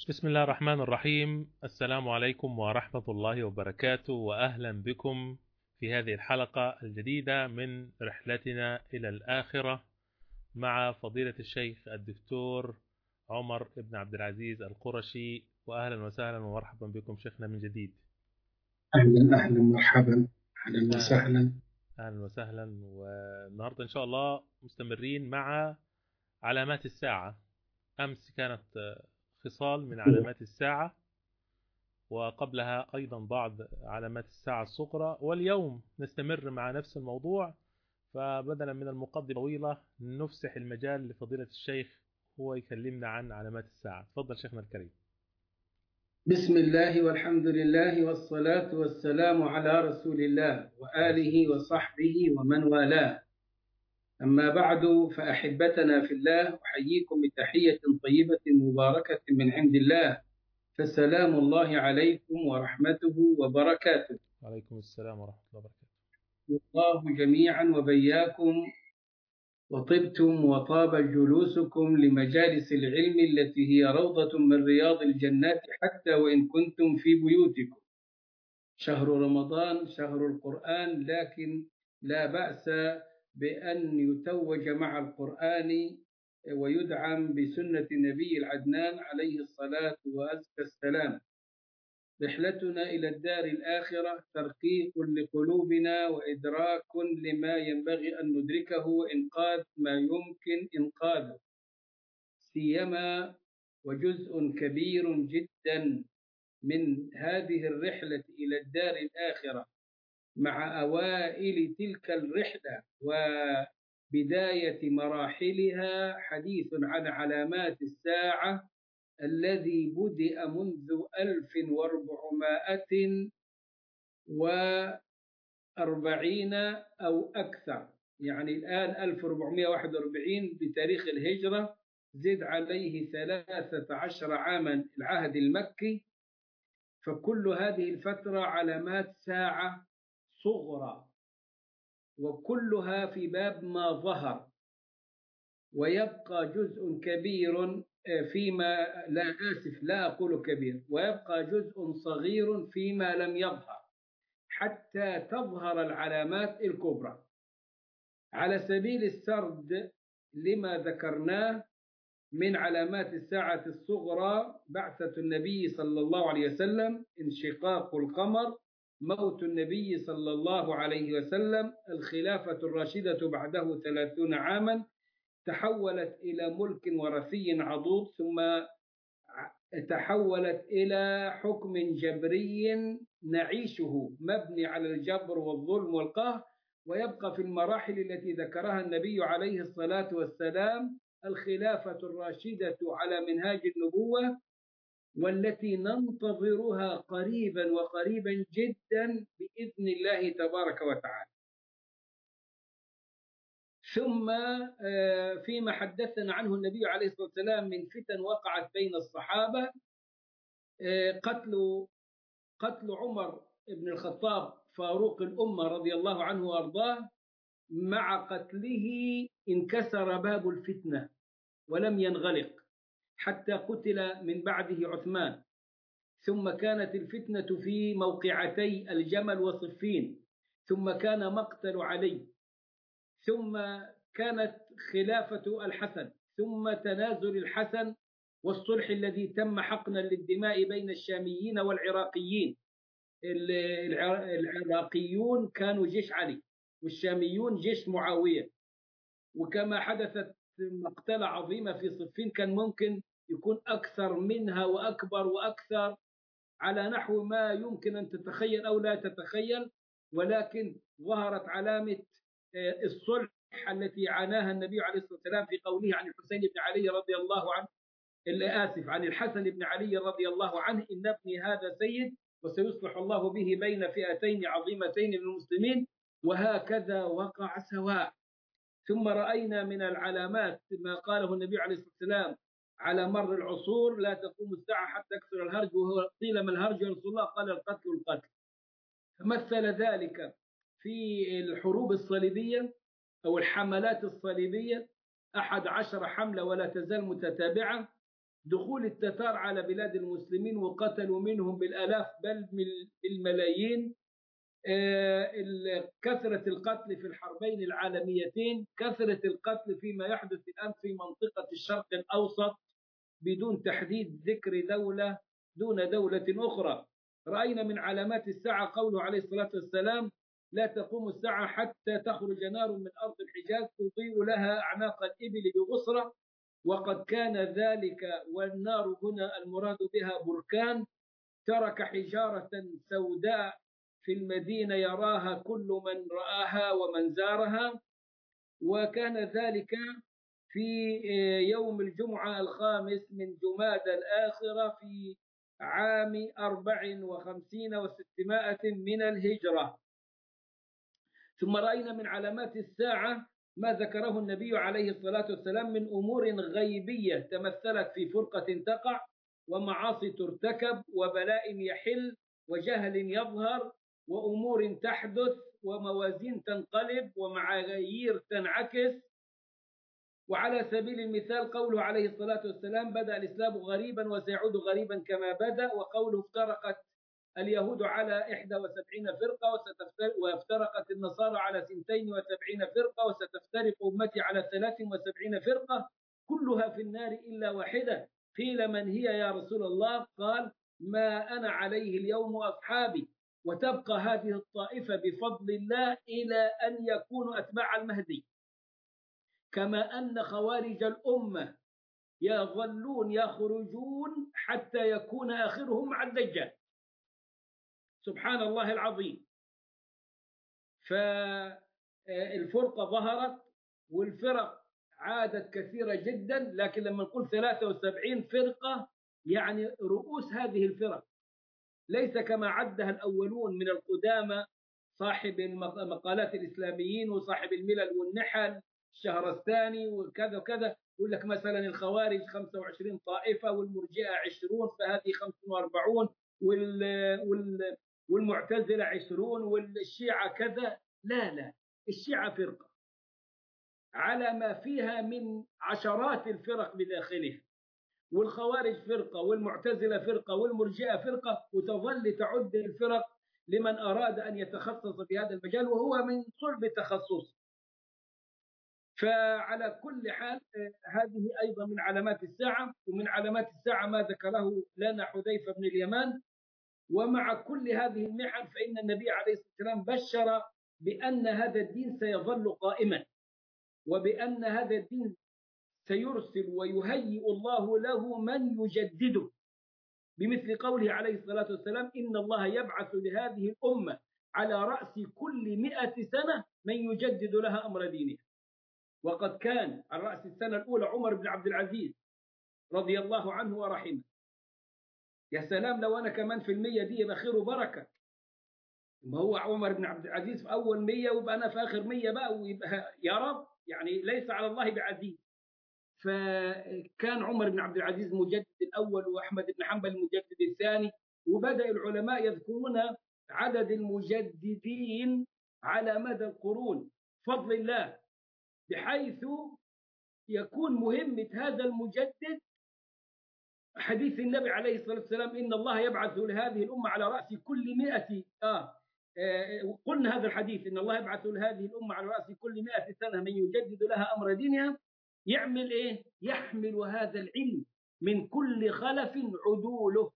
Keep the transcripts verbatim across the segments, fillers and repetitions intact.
بسم الله الرحمن الرحيم. السلام عليكم ورحمة الله وبركاته، وأهلا بكم في هذه الحلقة الجديدة من رحلتنا إلى الآخرة مع فضيلة الشيخ الدكتور عمر بن عبد العزيز القرشي. وأهلا وسهلا ومرحبا بكم شيخنا من جديد. أهلا أهلا مرحبا، أهلا وسهلا. أهلا وسهلا. والنهاردة إن شاء الله مستمرين مع علامات الساعة. أمس كانت خصال من علامات الساعة، وقبلها أيضا بعض علامات الساعة الصغرى، واليوم نستمر مع نفس الموضوع. فبدلا من المقدمة طويلة نفسح المجال لفضيلة الشيخ هو يكلمنا عن علامات الساعة. تفضل شيخنا الكريم. بسم الله والحمد لله والصلاة والسلام على رسول الله وآله وصحبه ومن والاه. أما بعد، فأحبتنا في الله، أحييكم بتحية طيبة مباركة من عند الله، فسلام الله عليكم ورحمته وبركاته. وعليكم السلام ورحمة الله وبركاته. الله جميعا وبياكم، وطبتم وطاب جلوسكم لمجالس العلم التي هي روضة من رياض الجنات، حتى وإن كنتم في بيوتكم. شهر رمضان شهر القرآن، لكن لا بأس بأن يتوج مع القرآن ويدعم بسنة النبي العدنان عليه الصلاة وأزكى السلام. رحلتنا إلى الدار الآخرة ترقيق لقلوبنا وإدراك لما ينبغي أن ندركه وإنقاذ ما يمكن إنقاذه، سيما وجزء كبير جدا من هذه الرحلة إلى الدار الآخرة مع أوائل تلك الرحلة وبداية مراحلها حديث عن علامات الساعة الذي بدأ منذ ألف وأربعمائة وأربعين أو أكثر، يعني الآن ألف وأربعمائة وواحد وأربعين بتاريخ الهجرة، زد عليه ثلاثة عشر عاما العهد المكي. فكل هذه الفترة علامات ساعة صغرى، وكلها في باب ما ظهر، ويبقى جزء كبير فيما لا آسف لا أقول كبير، ويبقى جزء صغير فيما لم يظهر حتى تظهر العلامات الكبرى. على سبيل السرد لما ذكرناه من علامات الساعة الصغرى: بعثة النبي صلى الله عليه وسلم، انشقاق القمر، موت النبي صلى الله عليه وسلم، الخلافة الراشدة بعده ثلاثون عاما تحولت إلى ملك وراثي عضوض، ثم تحولت إلى حكم جبري نعيشه مبني على الجبر والظلم والقهر. ويبقى في المراحل التي ذكرها النبي عليه الصلاة والسلام الخلافة الراشدة على منهاج النبوة، والتي ننتظرها قريبا وقريبا جدا بإذن الله تبارك وتعالى. ثم فيما حدثنا عنه النبي عليه الصلاة والسلام من فتن وقعت بين الصحابة: قتل قتل عمر بن الخطاب فاروق الأمة رضي الله عنه وأرضاه، مع قتله انكسر باب الفتنة ولم ينغلق حتى قتل من بعده عثمان. ثم كانت الفتنة في موقعتي الجمل وصفين، ثم كان مقتل علي، ثم كانت خلافة الحسن، ثم تنازل الحسن والصلح الذي تم حقنا للدماء بين الشاميين والعراقيين. العراقيون كانوا جيش علي والشاميون جيش معاوية، وكما حدثت مقتلة عظيمة في صفين كان ممكن يكون أكثر منها وأكبر وأكثر، على نحو ما يمكن أن تتخيل أو لا تتخيل. ولكن ظهرت علامة الصلح التي عاناها النبي عليه الصلاة والسلام في قوله عن الحسين بن علي رضي الله عنه، آسف عن الحسن بن علي رضي الله عنه: إن ابني هذا سيد وسيصلح الله به بين فئتين عظيمتين من المسلمين. وهكذا وقع سواء. ثم رأينا من العلامات ما قاله النبي عليه الصلاة والسلام على مر العصور: لا تقوم الساعة حتى يكثر الهرج. وهو قيل ما الهرج يا رسول الله؟ قال القتل القتل. مثل ذلك في الحروب الصليبية أو الحملات الصليبية، أحد عشر حملة ولا تزال متتابعة، دخول التتار على بلاد المسلمين وقتلوا منهم بالآلاف بل بالملايين، كثرة القتل في الحربين العالميتين، كثرة القتل فيما يحدث الآن في منطقة الشرق الأوسط بدون تحديد ذكر دولة دون دولة أخرى. رأينا من علامات الساعة قوله عليه الصلاة والسلام: لا تقوم الساعة حتى تخرج نار من أرض الحجاز تضيء لها أعناق الإبل ببصرة، وقد كان ذلك، والنار هنا المراد بها بركان ترك حجارة سوداء في المدينة يراها كل من رآها ومن زارها. وكان ذلك في يوم الجمعة الخامس من جمادى الآخرة في عام أربع وخمسين وستمائة من الهجرة. ثم رأينا من علامات الساعة ما ذكره النبي عليه الصلاة والسلام من أمور غيبية تمثلت في فرقة تقع، ومعاصي ترتكب، وبلاء يحل، وجهل يظهر، وأمور تحدث، وموازين تنقلب، ومعايير تنعكس. وعلى سبيل المثال قوله عليه الصلاة والسلام: بدأ الإسلام غريبا وسيعود غريبا كما بدأ. وقوله: افترقت اليهود على إحدى وسبعين فرقة وافترقت النصارى على سنتين وسبعين فرقة وستفترق أمتي على ثلاث وسبعين فرقة كلها في النار إلا واحدة. قيل: من هي يا رسول الله؟ قال: ما أنا عليه اليوم وأصحابي. وتبقى هذه الطائفة بفضل الله إلى أن يكونوا أتباع المهدي، كما أن خوارج الأمة يظلون يخرجون حتى يكون آخرهم مع الدجال. سبحان الله العظيم. فالفرقة ظهرت والفرق عادت كثيرة جدا، لكن لما نقول ثلاثة وسبعين فرقة يعني رؤوس هذه الفرق، ليس كما عدها الأولون من القدامى صاحب المقالات الإسلاميين وصاحب الملل والنحل الشهرستاني وكذا وكذا، يقول لك مثلا الخوارج خمسة وعشرين طائفة والمرجئة عشرين فهذه خمسة وأربعين وال وال والمعتزلة عشرون والشيعة كذا. لا لا، الشيعة فرقة على ما فيها من عشرات الفرق بداخلها، والخوارج فرقة، والمعتزلة فرقة، والمرجئة فرقة، وتظل تعد الفرق لمن أراد أن يتخصص في هذا المجال وهو من صلب تخصصه. فعلى كل حال هذه أيضا من علامات الساعة. ومن علامات الساعة ما ذكره لنا حذيفة بن اليمان. ومع كل هذه المحن فإن النبي عليه الصلاة والسلام بشر بأن هذا الدين سيظل قائما، وبأن هذا الدين سيرسل ويهيئ الله له من يجدده، بمثل قوله عليه الصلاة والسلام: إن الله يبعث لهذه الأمة على رأس كل مئة سنة من يجدد لها أمر دينها. وقد كان على رأس السنة الأولى عمر بن عبد العزيز رضي الله عنه ورحمه. يا سلام لو أنا كمان في المية دي يبقى خير وبركة. ما هو عمر بن عبد العزيز في أول مية ويبقى أنا في آخر مية بقى، ويبقى يا رب يعني ليس على الله بعزيز. فكان عمر بن عبد العزيز مجدد الأول، وأحمد بن حنبل المجدد الثاني، وبدأ العلماء يذكرون عدد المجددين على مدى القرون فضل الله، بحيث يكون مهمة هذا المجدد حديث النبي عليه الصلاة والسلام: إن الله يبعث لهذه الأمة على رأس كل مئة آه, آه قلنا هذا الحديث: إن الله يبعث لهذه الأمة على رأس كل مئة سنة من يجدد لها أمر دينها. يعمل إيه؟ يحمل هذا العلم من كل خلف عدوله،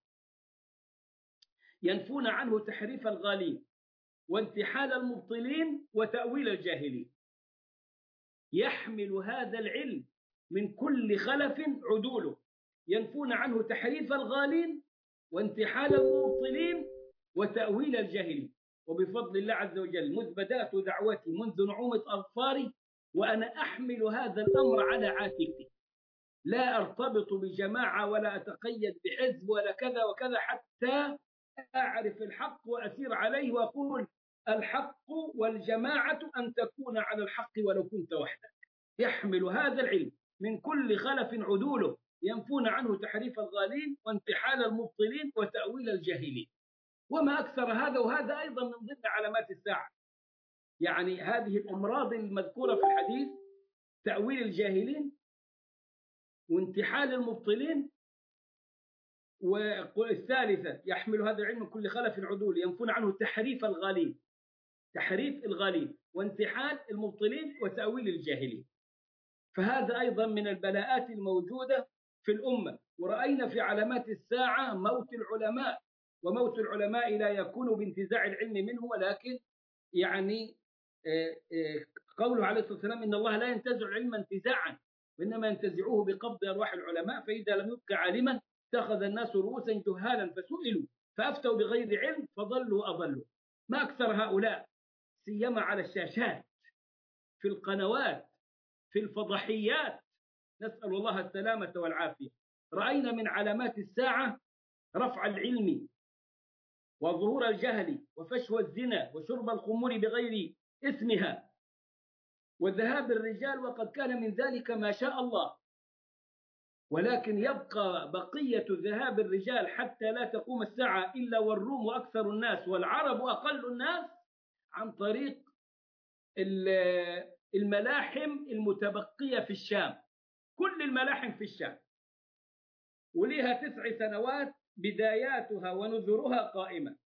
ينفون عنه تحريف الغالين وانتحال المبطلين وتأويل الجاهلين. يحمل هذا العلم من كل خلف عدوله، ينفون عنه تحريف الغالين وانتحال المبطلين وتأويل الجاهلين. وبفضل الله عز وجل مذ بدأت دعوتي منذ نعومة أظفاري وأنا أحمل هذا الأمر على عاتقي، لا أرتبط بجماعة ولا أتقيد بحزب ولا كذا وكذا، حتى أعرف الحق وأسير عليه وأقول: الحق والجماعة أن تكون على الحق ولو كنت وحدك. يحمل هذا العلم من كل خلف عدوله، ينفون عنه تحريف الغالين وانتحال المبطلين وتأويل الجاهلين. وما أكثر هذا، وهذا أيضا من ضمن علامات الساعة. يعني هذه الأمراض المذكورة في الحديث: تأويل الجاهلين وانتحال المبطلين والثالثة يحمل هذا العلم من كل خلف عدول ينفون عنه تحريف الغالين، تحريف الغالين وانتحال المبطلين وتأويل الجاهلين. فهذا أيضا من البلاءات الموجودة في الأمة. ورأينا في علامات الساعة موت العلماء، وموت العلماء لا يكون بانتزاع العلم منه، ولكن يعني قوله عليه الصلاة والسلام إن الله لا ينتزع العلم انتزاعا، وإنما ينتزعوه بقبض أرواح العلماء، فإذا لم يبق عالما اتخذ الناس رؤوسا جهالا فسئلوا فأفتوا بغير علم فضلوا أضلوا. ما أكثر هؤلاء سيما على الشاشات، في القنوات، في الفضحيات، نسأل الله السلامة والعافية. رأينا من علامات الساعة رفع العلم وظهور الجهل وفشو الزنا وشرب الخمور بغير اسمها وذهاب الرجال، وقد كان من ذلك ما شاء الله، ولكن يبقى بقية ذهاب الرجال حتى لا تقوم الساعة إلا والروم أكثر الناس والعرب أقل الناس، عن طريق الملاحم المتبقية في الشام. كل الملاحم في الشام وليها تسع سنوات بداياتها ونذرها قائمة،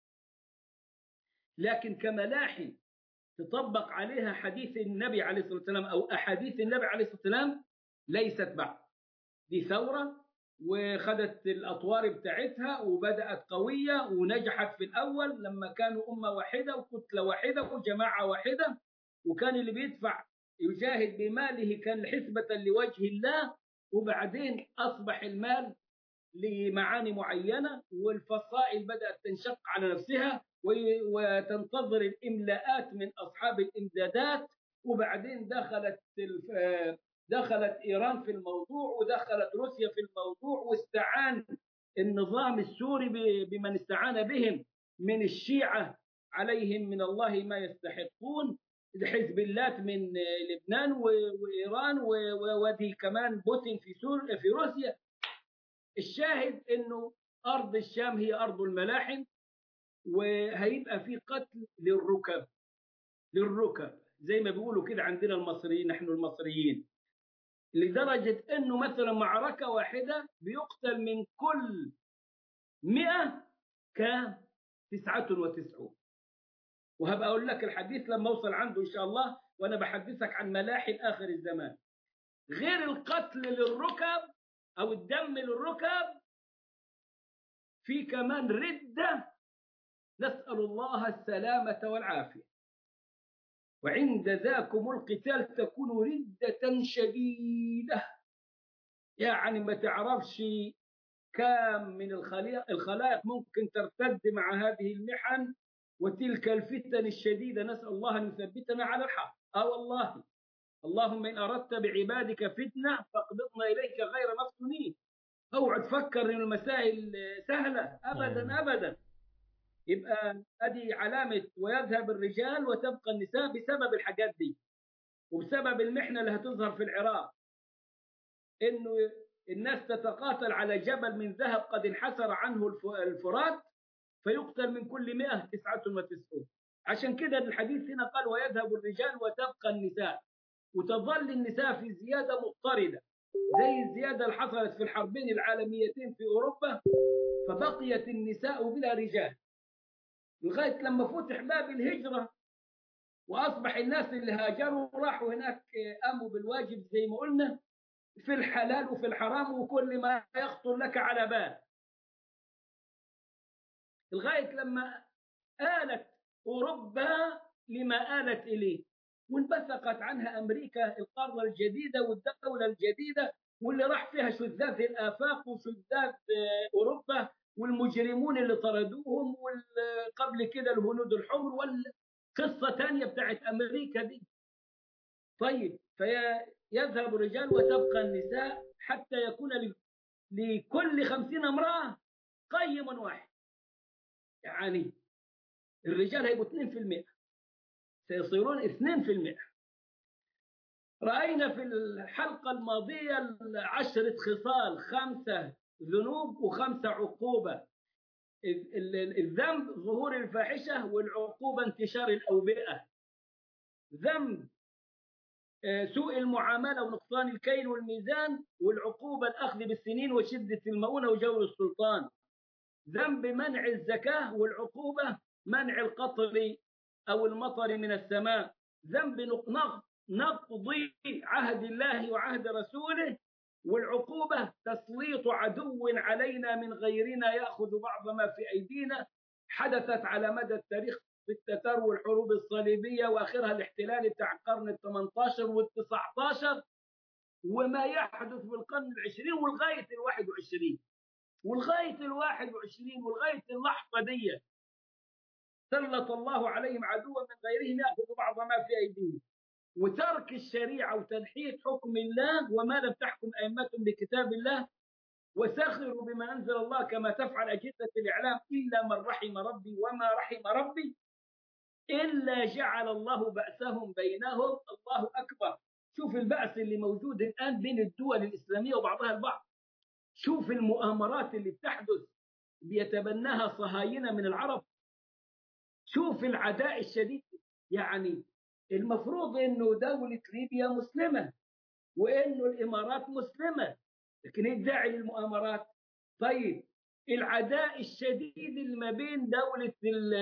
لكن كملاحم تطبق عليها حديث النبي عليه الصلاة والسلام أو أحاديث النبي عليه الصلاة والسلام ليست بعد. دي ثورة وخدت الأطوار بتاعتها وبدأت قوية ونجحت في الأول لما كانوا أمة واحدة وكتلة واحدة وجماعة واحدة، وكان اللي بيدفع يجاهد بماله كان حسبة لوجه الله، وبعدين أصبح المال لمعاني معينة والفصائل بدأت تنشق على نفسها وتنتظر الإملاءات من أصحاب الإمدادات، وبعدين دخلت دخلت إيران في الموضوع ودخلت روسيا في الموضوع، واستعان النظام السوري بمن استعان بهم من الشيعة عليهم من الله ما يستحقون، حزب الله من لبنان وإيران ودي كمان بوتين في سوريا في روسيا. الشاهد إنه أرض الشام هي أرض الملاحم، وهيبقى في قتل للركب للركب زي ما بيقولوا كده عندنا المصريين، نحن المصريين، لدرجة إنه مثلا معركة واحدة بيقتل من كل مئة كام تسعة وتسعون. وهبقى أقول لك الحديث لما أوصل عنده إن شاء الله، وأنا بحدثك عن ملاحم آخر الزمان. غير القتل للركب أو الدم للركب، في كمان ردة، نسأل الله السلامة والعافية. وعند ذاكم القتال تكون ردة شديدة، يعني ما تعرفش كم من الخلائق ممكن ترتد مع هذه المحن وتلك الفتن الشديدة. نسأل الله أن يثبتنا على الحق. آه والله، اللهم إن أردت بعبادك فتنة فاقبضنا إليك غير مفتونين. اوعى تفكر إن المسائل سهلة أبدا أبدا. يبقى هذه علامة ويذهب الرجال وتبقى النساء بسبب الحاجات دي، وبسبب المحنة اللي هتظهر في العراق، إنه الناس تتقاتل على جبل من ذهب قد انحسر عنه الفرات، فيقتل من كل مئة تسعة وتسعون. عشان كده الحديث هنا قال ويذهب الرجال وتبقى النساء، وتظل النساء في زيادة مضطردة زي الزيادة اللي حصلت في الحربين العالميتين في أوروبا، فبقيت النساء بلا رجال لغاية لما فتح باب الهجرة، وأصبح الناس اللي هاجروا راحوا هناك قاموا بالواجب زي ما قلنا في الحلال وفي الحرام وكل ما يخطر لك على بال، لغاية لما آلت أوروبا لما آلت إليه، وانبثقت عنها أمريكا القارة الجديدة والدولة الجديدة، واللي راح فيها شذاذ الآفاق وشذاذ أوروبا والمجرمون اللي طردوهم، وقبل كده الهنود الحمر والقصة تانية بتاعت أمريكا دي. طيب، فيذهب الرجال وتبقى النساء حتى يكون لكل خمسين امرأة قيم واحد، يعني الرجال هيبقوا اثنين في المئة، سيصيرون اثنين في المئة. رأينا في الحلقة الماضية عشرة خصال، خمسة ذنوب وخمسة عقوبة. الذنب ظهور الفاحشة، والعقوبة انتشار الأوبئة. ذنب سوء المعاملة ونقصان الكيل والميزان، والعقوبة الأخذ بالسنين وشدة المؤونة وجور السلطان. ذنب منع الزكاة، والعقوبة منع القطر أو المطر من السماء. ذنب نقض عهد الله وعهد رسوله، والعقوبة تسليط عدو علينا من غيرنا يأخذ بعض ما في أيدينا. حدثت على مدى التاريخ في التتار والحروب الصليبية، وآخرها الاحتلال بتاع القرن الثمانية عشر والتسعة عشر، وما يحدث في القرن العشرين ولغاية الواحد وعشرين ولغاية الواحد وعشرين ولغاية اللحظة دي سلط الله عليهم عدوا من غيرهم يأخذ بعض ما في أيديهم. وترك الشريعة وتنحية حكم الله، وما لم تحكم أئمتهم بكتاب الله، وسخروا بما أنزل الله كما تفعل أجهزة الإعلام، إلا من رحم ربي وما رحم ربي إلا جعل الله بأسهم بينهم. الله أكبر. شوف البأس اللي موجود الآن بين الدول الإسلامية وبعضها البعض. شوف المؤامرات اللي بتحدث بيتبناها صهاينة من العرب. شوف العداء الشديد. يعني المفروض انه دولة ليبيا مسلمة وانه الامارات مسلمة، لكن ايه الداعي للمؤامرات؟ طيب العداء الشديد اللي ما بين دولة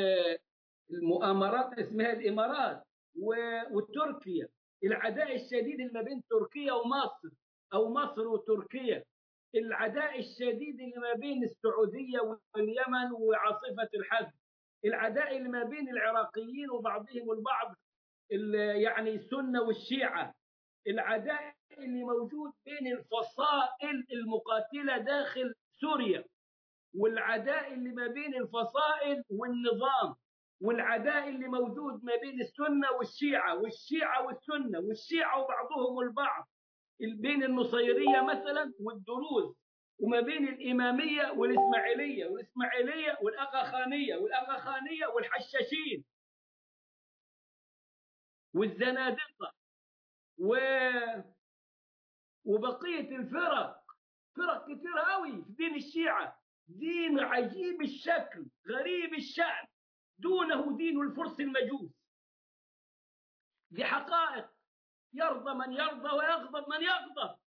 المؤامرات اسمها الامارات وتركيا، العداء الشديد اللي ما بين تركيا ومصر او مصر وتركيا، العداء الشديد اللي ما بين السعودية واليمن وعاصفة الحزم، العداء اللي ما بين العراقيين وبعضهم البعض يعني السنة والشيعة، العداء اللي موجود بين الفصائل المقاتلة داخل سوريا، والعداء اللي ما بين الفصائل والنظام، والعداء اللي موجود ما بين السنة والشيعة والشيعة والسنة والشيعة وبعضهم البعض، بين النصيرية مثلا والدروز، وما بين الإمامية والإسماعيلية والإسماعيلية والأغاخانية والأغاخانية والحشاشين والزنادقة و... وبقية الفرق، فرق كثيرة قوي في دين الشيعة. دين عجيب الشكل غريب الشأن، دونه دين الفرس المجوس. دي حقائق يرضى من يرضى ويغضب من يغضب،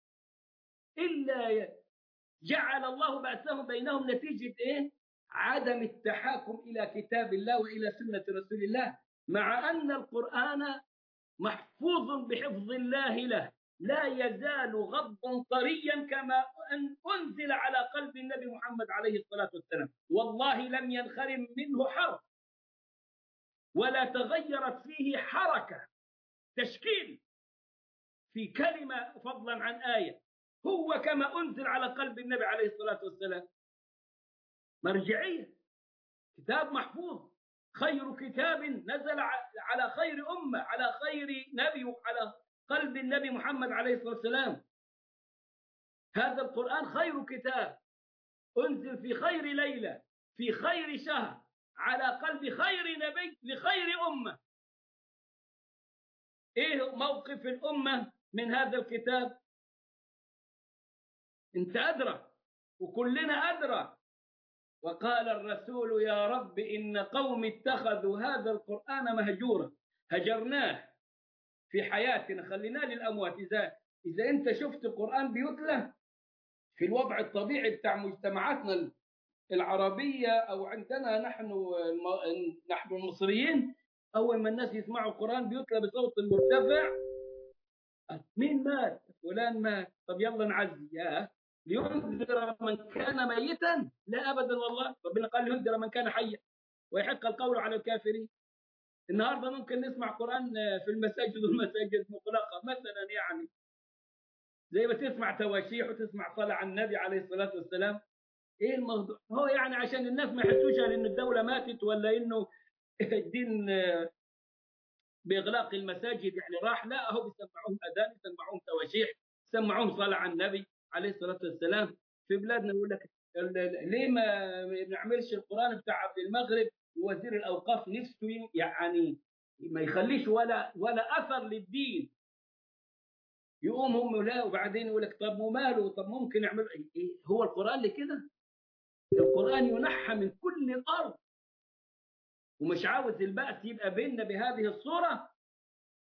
إلا جعل الله بأسهم بينهم نتيجة إيه؟ عدم التحاكم إلى كتاب الله وإلى سنة رسول الله، مع أن القرآن محفوظ بحفظ الله له، لا يزال غضا طريا كما أن أنزل على قلب النبي محمد عليه الصلاة والسلام. والله لم ينخرم منه حرف ولا تغيرت فيه حركة تشكيل في كلمة فضلا عن آية، هو كما أنزل على قلب النبي عليه الصلاة والسلام. مرجعية، كتاب محفوظ، خير كتاب نزل على خير أمة، على خير نبي، على قلب النبي محمد عليه الصلاة والسلام. هذا القرآن خير كتاب أنزل في خير ليلة في خير شهر على قلب خير نبي لخير أمة. إيه موقف الأمة من هذا الكتاب؟ أنت أدرى وكلنا أدرى. وقال الرسول يا رب إن قوم اتخذوا هذا القرآن مهجورا، هجرناه في حياتنا، خليناه للأموات. إذا إذا أنت شفت القرآن بيتلى في الوضع الطبيعي بتاع مجتمعاتنا العربية أو عندنا نحن نحن المصريين، أول ما الناس يسمعوا القرآن بيتلى بصوت مرتفع، مين مات؟ فلان مات، طب يلا نعزي. يا لينذر من كان ميتا؟ لا أبدا والله، ربنا قال لينذر من كان حيا ويحق القول على الكافرين. النهارده ممكن نسمع قرآن في المساجد والمساجد مغلقة مثلا، يعني زي ما تسمع تواشيح وتسمع صلاة على النبي عليه الصلاة والسلام. ايه الموضوع؟ هو يعني عشان الناس ما يحسوش ان الدولة ماتت ولا انه الدين بإغلاق المساجد يعني راح، لا، هو بيسمعوهم أذان، يسمعوهم تواشيح، يسمعوهم صلاة على النبي عليه الصلاة والسلام. في بلادنا يقول لك ليه ما بنعملش القرآن بتاع عبد المغرب؟ وزير الأوقاف نفسه يعني ما يخليش ولا ولا أثر للدين. يقوم هم لا، وبعدين يقول لك طب وماله، طب ممكن يعمل إيه؟ هو القرآن لكده؟ القرآن ينحى من كل الأرض، ومش عاوز البأس يبقى بيننا بهذه الصورة.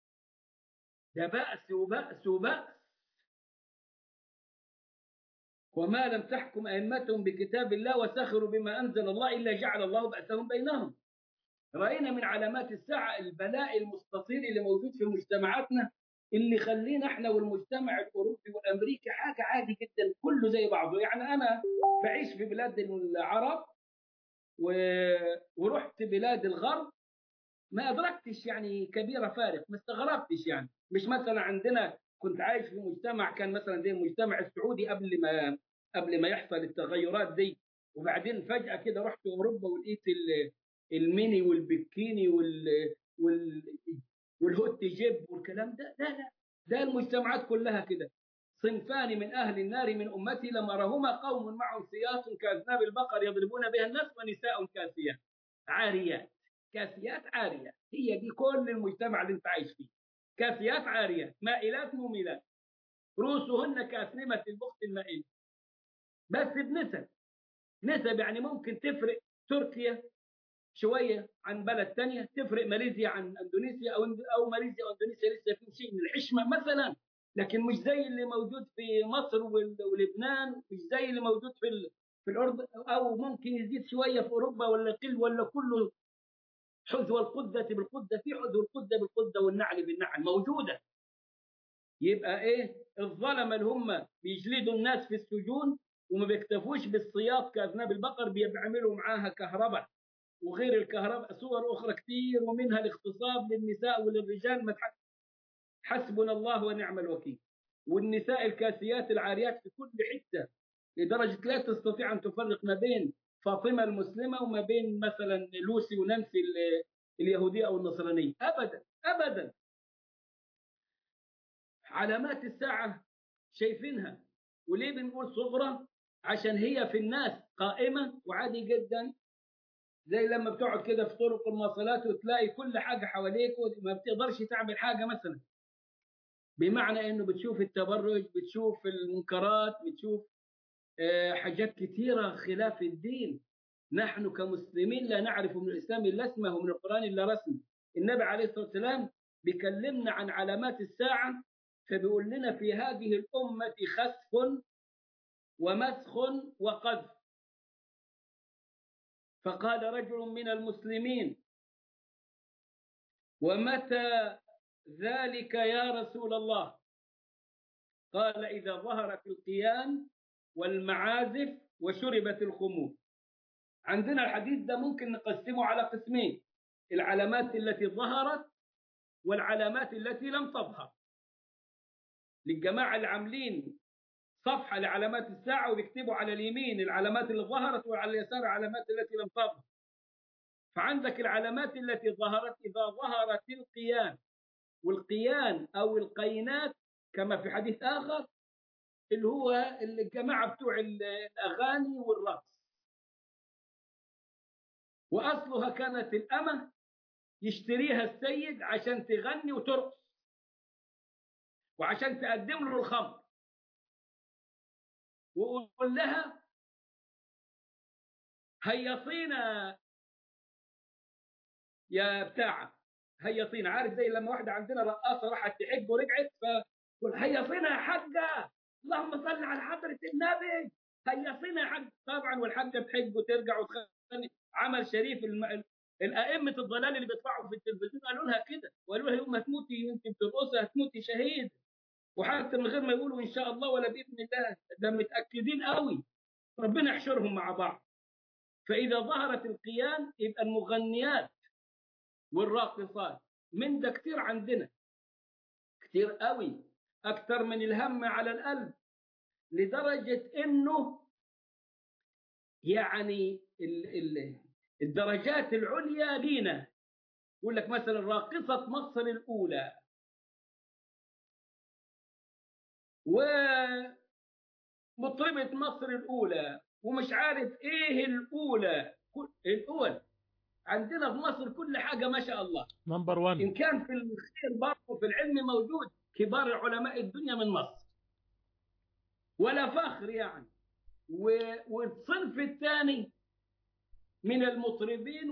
ده بأس وبأس وبأس. وما لم تحكم أئمتهم بكتاب الله وسخروا بما أنزل الله إلا جعل الله بأسهم بينهم. رأينا من علامات الساعة البلاء المستطيل اللي موجود في مجتمعاتنا، اللي خلينا احنا والمجتمع الأوروبي والأمريكي حاجة عادي جدا، كله زي بعضه. يعني أنا بعيش في بلاد العرب و... ورحت بلاد الغرب، ما أدركتش يعني كبيرة فارق، ما استغربتش. يعني مش مثلا عندنا كنت عايش في مجتمع كان مثلا زي المجتمع السعودي قبل ما قبل ما يحصل التغيرات دي، وبعدين فجأة كده رحت أوروبا ولقيت الميني والبكيني وال وال والهوت جيب والكلام ده. لا لا، ده المجتمعات كلها كده. صنفان من أهل النار من أمتي لم أرهما، قوم معهم سياط كأذناب البقر يضربون بها الناس، ونساء كاسيات عاريات. كاسيات عاريات، هي دي كل المجتمع اللي انت عايش فيه. كاسيات عاريات مائلات مميلات، رؤوسهن كأسنمة البخت المائلة. بس بنسب نسب يعني ممكن تفرق تركيا شوية عن بلد تانية، تفرق ماليزيا عن اندونيسيا، او او ماليزيا واندونيسيا لسه في شيء من الحشمة مثلا، لكن مش زي اللي موجود في مصر ولبنان، مش زي اللي موجود في في الأردن، او ممكن يزيد شوية في اوروبا، ولا قل ولا كله حذو القدة بالقدة، في حذو القدة بالقدة والنعل بالنعل موجودة. يبقى ايه الظلمه اللي هم بيجلدوا الناس في السجون وما بيكتفوش بالصياط كاذناب البقر، بيعملوا معاها كهرباء وغير الكهرباء صور اخرى كثير، ومنها الاغتصاب للنساء وللرجال. حسبنا الله ونعم الوكيل. والنساء الكاسيات العاريات في كل حته، لدرجه لا تستطيع ان تفرق ما بين فاطمه المسلمه وما بين مثلا لوسي ونانسي اليهوديه او النصرانيه. ابدا ابدا. علامات الساعة شايفينها. وليه بنقول صغرى؟ عشان هي في الناس قائمة وعادي جدا، زي لما بتقعد كده في طرق المواصلات وتلاقي كل حاجة حواليك وما بتقدرش تعمل حاجة مثلا، بمعنى انه بتشوف التبرج، بتشوف المنكرات، بتشوف حاجات كثيرة خلاف الدين. نحن كمسلمين لا نعرف من الإسلام إلا اسمه ومن القرآن إلا رسمه. النبي عليه الصلاة والسلام بيكلمنا عن علامات الساعة، فبيقول لنا في هذه الأمة خسف ومسخ وقذف. فقال رجل من المسلمين: ومتى ذلك يا رسول الله؟ قال: إذا ظهرت القيان والمعازف وشربت الخمور. عندنا الحديث ده ممكن نقسمه على قسمين: العلامات التي ظهرت والعلامات التي لم تظهر. للجماعة اللي عاملين صفحة لعلامات الساعة وبيكتبوا على اليمين العلامات اللي ظهرت وعلى اليسار العلامات التي لم تظهر. فعندك العلامات التي ظهرت: إذا ظهرت القيان. والقيان أو القينات كما في حديث آخر اللي هو الجماعة بتوع الأغاني والرقص. وأصلها كانت الأمة يشتريها السيد عشان تغني وترقص وعشان تقدم له الخمر، وقول لها: هيصينا يا بتاعة، هيصينا. عارف زي لما واحدة عندنا رقاصة راحت تحج ورجعت فقول: هيصينا يا حاجة، اللهم صل على حضرة النبي، هيصينا يا حاجة. طبعا والحاجة تحج وترجع وتغني. عمل شريف. الم... الأئمة الضلال اللي بيطلعوا في التلفزيون قالوا لها كده، وقالوا لها: يوم هتموتي انت بترقصي هتموتي شهيد، وحتى من غير ما يقولوا ان شاء الله ولا باذن الله، ده متاكدين قوي. ربنا يحشرهم مع بعض. فاذا ظهرت القيان يبقى المغنيات والراقصات من ده كتير عندنا، كتير قوي، اكتر من الهم على القلب، لدرجه انه يعني ال ال الدرجات العليا لينا. يقول لك مثلا راقصه مصر الاولى، ومطربة مصر الأولى، ومش عارف إيه الأولى. الأول عندنا في مصر كل حاجة ما شاء الله نمبر واحد. إن كان في الخير برضه في العلم موجود كبار علماء الدنيا من مصر ولا فخر يعني. والصنف الثاني من المطربين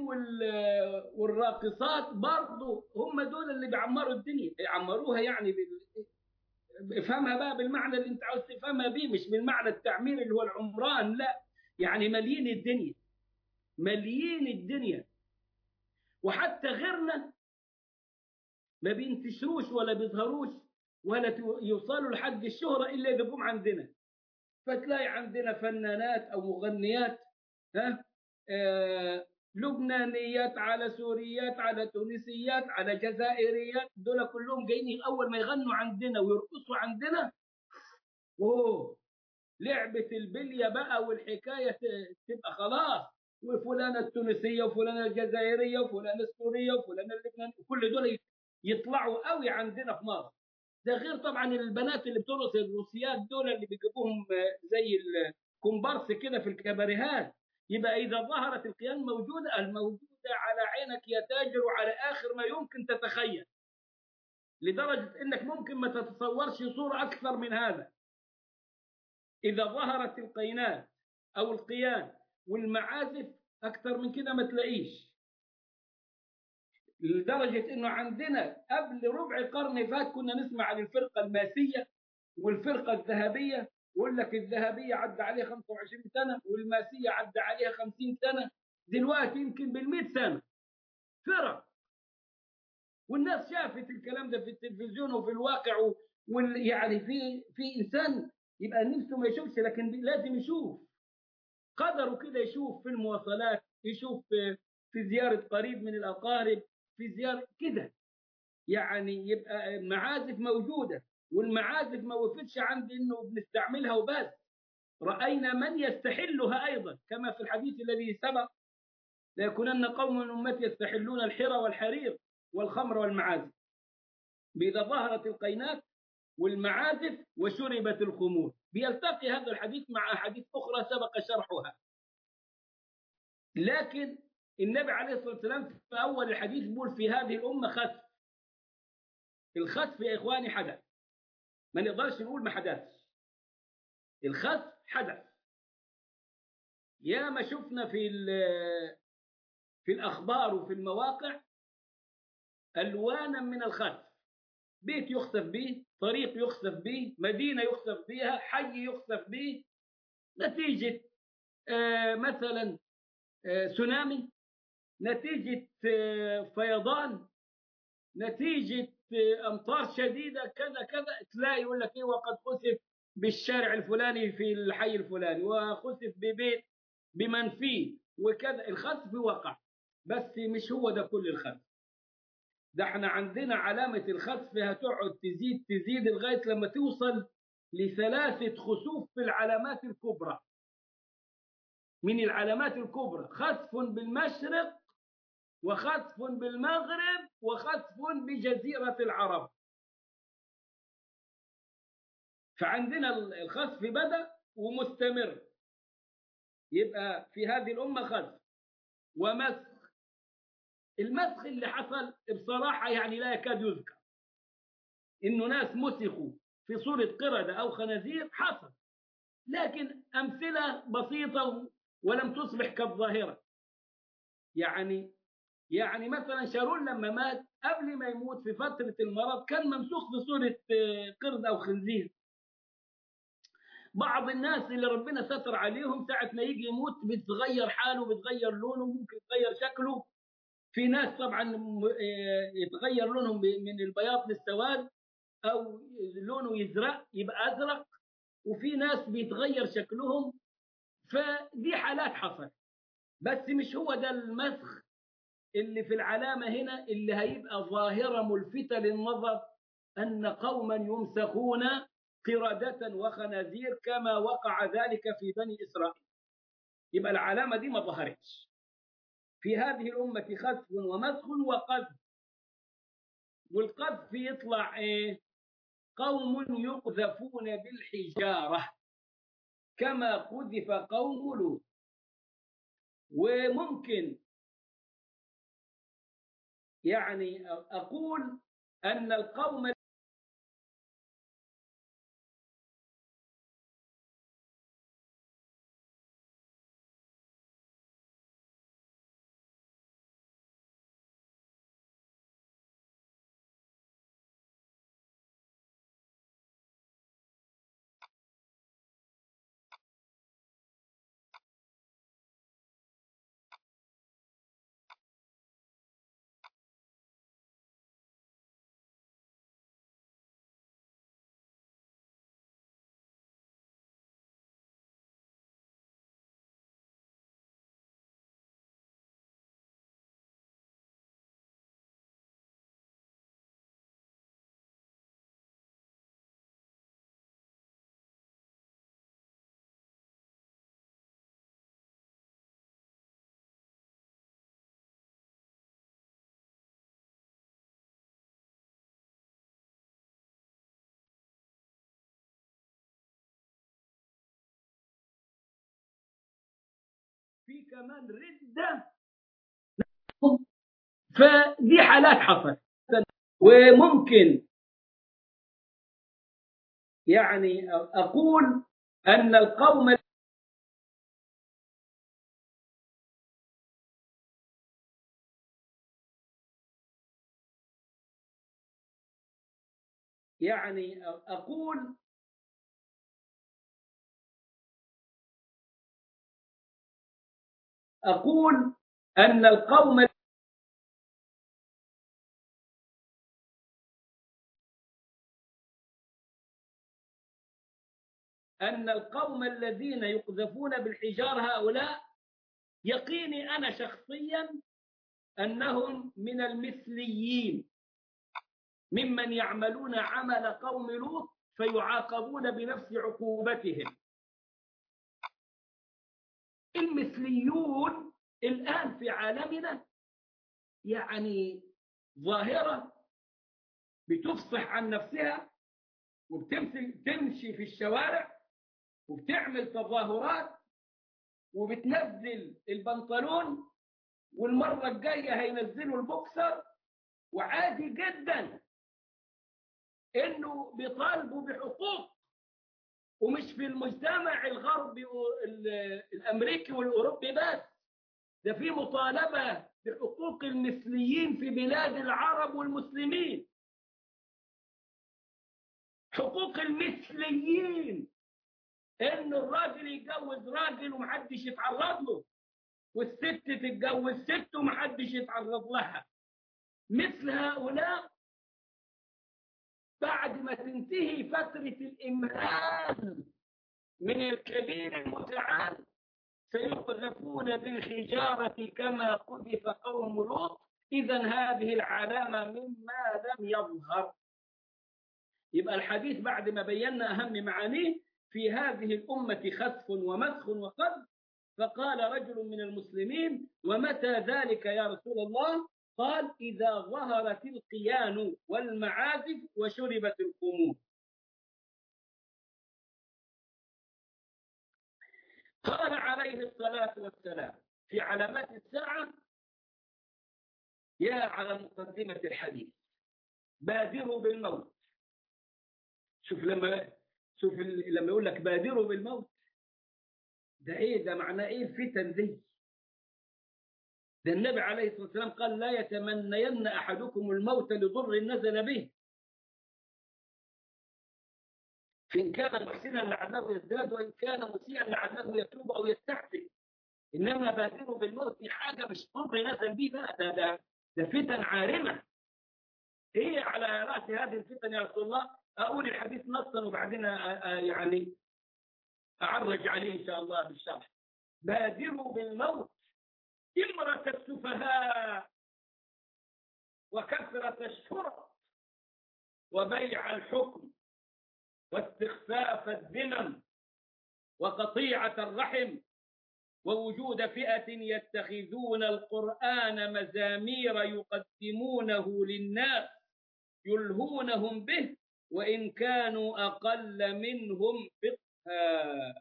والراقصات برضه هم دول اللي بيعمروا الدنيا، يعمروها يعني افهمها بقى بالمعنى اللي انت عاوز تفهمها بيه، مش بالمعنى التعمير اللي هو العمران، لا. يعني مليين الدنيا، مليين الدنيا. وحتى غيرنا ما بينتشروش ولا بيظهروش ولا يوصلوا لحد الشهرة إلا إذا جم عندنا. فتلاقي عندنا فنانات أو مغنيات، ها آه لبنانيات على سوريات على تونسيات على جزائريات، دول كلهم جايين أول ما يغنوا عندنا ويرقصوا عندنا، أوه لعبة البلية بقى والحكاية تبقى خلاص. وفلانة التونسية وفلانة الجزائرية وفلانة السورية وفلانة اللبنانية، كل دول يطلعوا قوي عندنا في مصر. ده غير طبعا البنات اللي بترقص، الروسيات دول اللي بيجيبوهم زي الكومبارس كده في الكباريهات. يبقى إذا ظهرت القيان موجودة، الموجودة على عينك يا تاجر وعلى آخر ما يمكن تتخيل، لدرجة إنك ممكن ما تتصورش صورة أكثر من هذا. إذا ظهرت القينات أو القيان والمعازف أكثر من كده ما تلاقيش. لدرجة إنه عندنا قبل ربع قرن فات كنا نسمع عن الفرقة الماسية والفرقة الذهبية، ويقول لك الذهبية عدى عليها خمسة وعشرين سنة والماسية عدى عليها خمسين سنة. دلوقتي يمكن بالمئة سنة فرق، والناس شافت الكلام ده في التلفزيون وفي الواقع. ويعني في في إنسان يبقى نفسه ما يشوفش، لكن لازم يشوف، قدره كده يشوف في المواصلات، يشوف في, في زيارة قريب من الأقارب، في زيارة كده. يعني يبقى المعازف موجودة، والمعازف ما وقفتش عند إنه بنستعملها وبس، رأينا من يستحلها أيضا، كما في الحديث الذي سبق: ليكونن قوم من أمتي يستحلون الحرى والحرير والخمر والمعازف. بإذا ظهرت القينات والمعازف وشربت الخمور. بيلتقي هذا الحديث مع أحاديث أخرى سبق شرحها. لكن النبي عليه الصلاة والسلام في أول الحديث بيقول في هذه الأمة خسف. الخسف يا إخواني حدث، ما نقدرش نقول ما حدثش. الخسف حدث. يا ما شفنا في في الأخبار وفي المواقع ألوانا من الخسف، بيت يخسف به، طريق يخسف به، مدينة يخسف بها، حي يخسف به، نتيجة آه مثلا آه سونامي، نتيجة آه فيضان، نتيجة آه أمطار شديدة، كذا كذا. تلاقي يقول لك إيه، وقد خسف بالشارع الفلاني في الحي الفلاني، وخسف ببيت بمن فيه وكذا. الخسف وقع، بس مش هو ده كل الخسف. ده احنا عندنا علامة الخسف هتقعد تزيد تزيد لغاية لما توصل لثلاثة خسوف في العلامات الكبرى. من العلامات الكبرى خسف بالمشرق، وخسف بالمغرب، وخسف بجزيرة العرب. فعندنا الخسف بدأ ومستمر. يبقى في هذه الأمة خسف ومسخ. المسخ اللي حصل بصراحة يعني لا يكاد يذكر. إنه ناس مسخوا في صورة قردة أو خنازير حصل، لكن أمثلة بسيطة ولم تصبح كالظاهرة. يعني يعني مثلا شارون لما مات، قبل ما يموت في فترة المرض كان ممسوخ في صورة قرد أو خنزير. بعض الناس اللي ربنا ستر عليهم ساعة ما يجي يموت بتغير حاله، بتغير لونه، ممكن يتغير شكله. في ناس طبعا يتغير لونهم من البياض للسواد، أو لونه يزرق يبقى أزرق، وفي ناس بيتغير شكلهم. فدي حالات حصل، بس مش هو ده المسخ اللي في العلامة هنا اللي هيبقى ظاهرة ملفتة للنظر، أن قوما يمسخون قردة وخنازير كما وقع ذلك في بني إسرائيل. يبقى العلامة دي ما ظهرتش. في هذه الأمة خسف ومسخ وقذف. والقذف يطلع إيه؟ قوم يقذفون بالحجارة كما قذف قوم لوط. وممكن يعني أقول أن القوم كمان ردة. فدي حالات حصلت. وممكن يعني أقول أن القوم يعني أقول أقول أن القوم أن القوم الذين يقذفون بالحجار هؤلاء يقيني أنا شخصيا أنهم من المثليين ممن يعملون عمل قوم لوط فيعاقبون بنفس عقوبتهم. المثليون الآن في عالمنا يعني ظاهرة بتفصح عن نفسها وبتمشي في الشوارع وبتعمل تظاهرات وبتنزل البنطلون والمرة الجاية هينزلوا البوكسر، وعادي جدا انه بيطالبوا بحقوق. ومش في المجتمع الغربي الامريكي والاوروبي بس، ده في مطالبة بحقوق المثليين في بلاد العرب والمسلمين. حقوق المثليين ان الراجل يتجوز راجل ومحدش يتعرض له، والست تتجوز ست ومحدش يتعرض لها. مثل هؤلاء بعد ما تنتهي فترة الإمهال من الكبير المتعال سيقذفون بالحجارة كما قذف قوم لوط. إذن هذه العلامة مما لم يظهر. يبقى الحديث بعد ما بينا أهم معانيه: في هذه الأمة خسف ومسخ وقذف. فقال رجل من المسلمين: ومتى ذلك يا رسول الله؟ قال: إذا ظهرت القيان والمعازف وشربت الخمور. قال عليه الصلاة والسلام في علامات الساعة: يا على مقدمة الحديث بادروا بالموت. شوف لما شوف لما يقول لك بادروا بالموت، ده ايه؟ ده معناه ايه الفتن دي؟ ده النبي عليه الصلاة والسلام قال: لا يتمنين أحدكم الموت لضر نزل به، فإن كان محسنا لعله يزداد وإن كان مسيئا لعله يتوب أو يستحسن. إنما بادروا بالموت في حاجة مش ضر نزل به بقى، ده ده ده فتن عارمة. إيه على رأس هذه الفتن يا رسول الله؟ أقول الحديث نصا وبعدين يعني أعرج عليه إن شاء الله بالشرح. بادروا بالموت إمرة السفهاء وكثرة الشرط وبيع الحكم واستخفاف الذمم وقطيعة الرحم ووجود فئة يتخذون القرآن مزامير يقدمونه للناس يلهونهم به وإن كانوا أقل منهم فقها.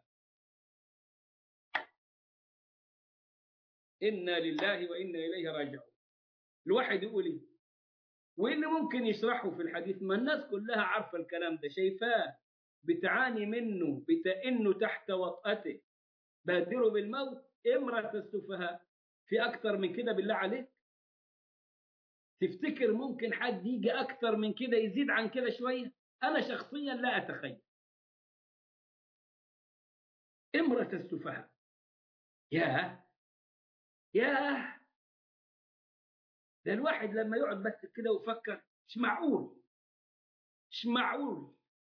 إنا لله وإنا إليه راجعون. الواحد يقول إيه؟ وإن ممكن يشرحه في الحديث؟ ما الناس كلها عارفة الكلام ده، شايفاه، بتعاني منه، بتئنه تحت وطأته. بادروا بالموت امرة السفهاء. في أكثر من كده بالله عليك؟ تفتكر ممكن حد يجي أكثر من كده يزيد عن كده شوية؟ أنا شخصيا لا أتخيل. امرة السفهاء. ياه ياه، ده الواحد لما يقعد بس كده وفكر: مش معقول مش معقول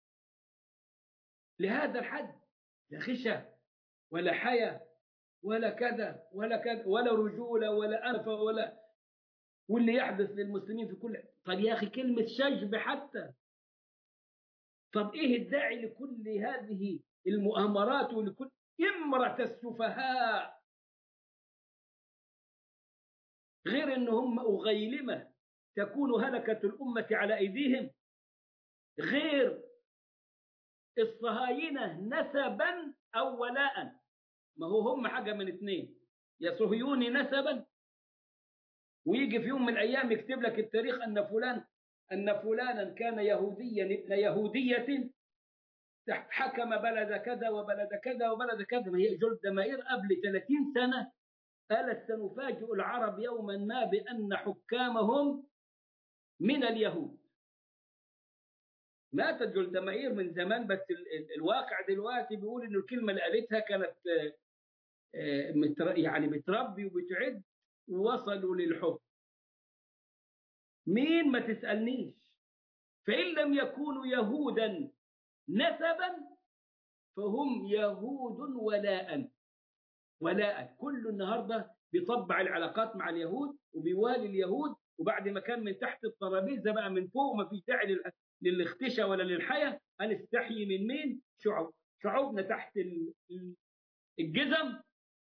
لهذا الحد، لا خشة ولا حياة ولا كذا ولا كذا ولا رجولة ولا أنفة ولا، واللي يحدث للمسلمين في كل. طب يا أخي كلمة شجب حتى. طب إيه الداعي لكل هذه المؤامرات ولكل إمرة السفهاء؟ غير أن هم أغيلمة تكون هلكة الأمة على أيديهم، غير الصهاينة نسبا أو ولاء. ما هو هم حاجة من اثنين: يا صهيوني نسبا، ويجي في يوم من الأيام يكتب لك التاريخ أن فلان أن فلانا كان يهوديا ابن يهودية حكم بلد كذا وبلد كذا وبلد كذا. ما هي جولدمائر قبل ثلاثين سنة قالت سنفاجئ العرب يوما ما بأن حكامهم من اليهود. ماتت جولدمائر من زمان، بس الواقع دلوقتي بيقول إن الكلمة اللي قالتها كانت يعني بتربي وبتعد ووصلوا للحكم. مين؟ ما تسألنيش. فإن لم يكونوا يهودا نسبا فهم يهود ولاء. ولاء كل النهارده بيطبع العلاقات مع اليهود وبيوالي اليهود، وبعد ما كان من تحت الترابيزه بقى من فوق، ما فيش داعي للاختشاء ولا للحياه. هنستحيي من مين؟ شعوب شعوبنا تحت الجزم.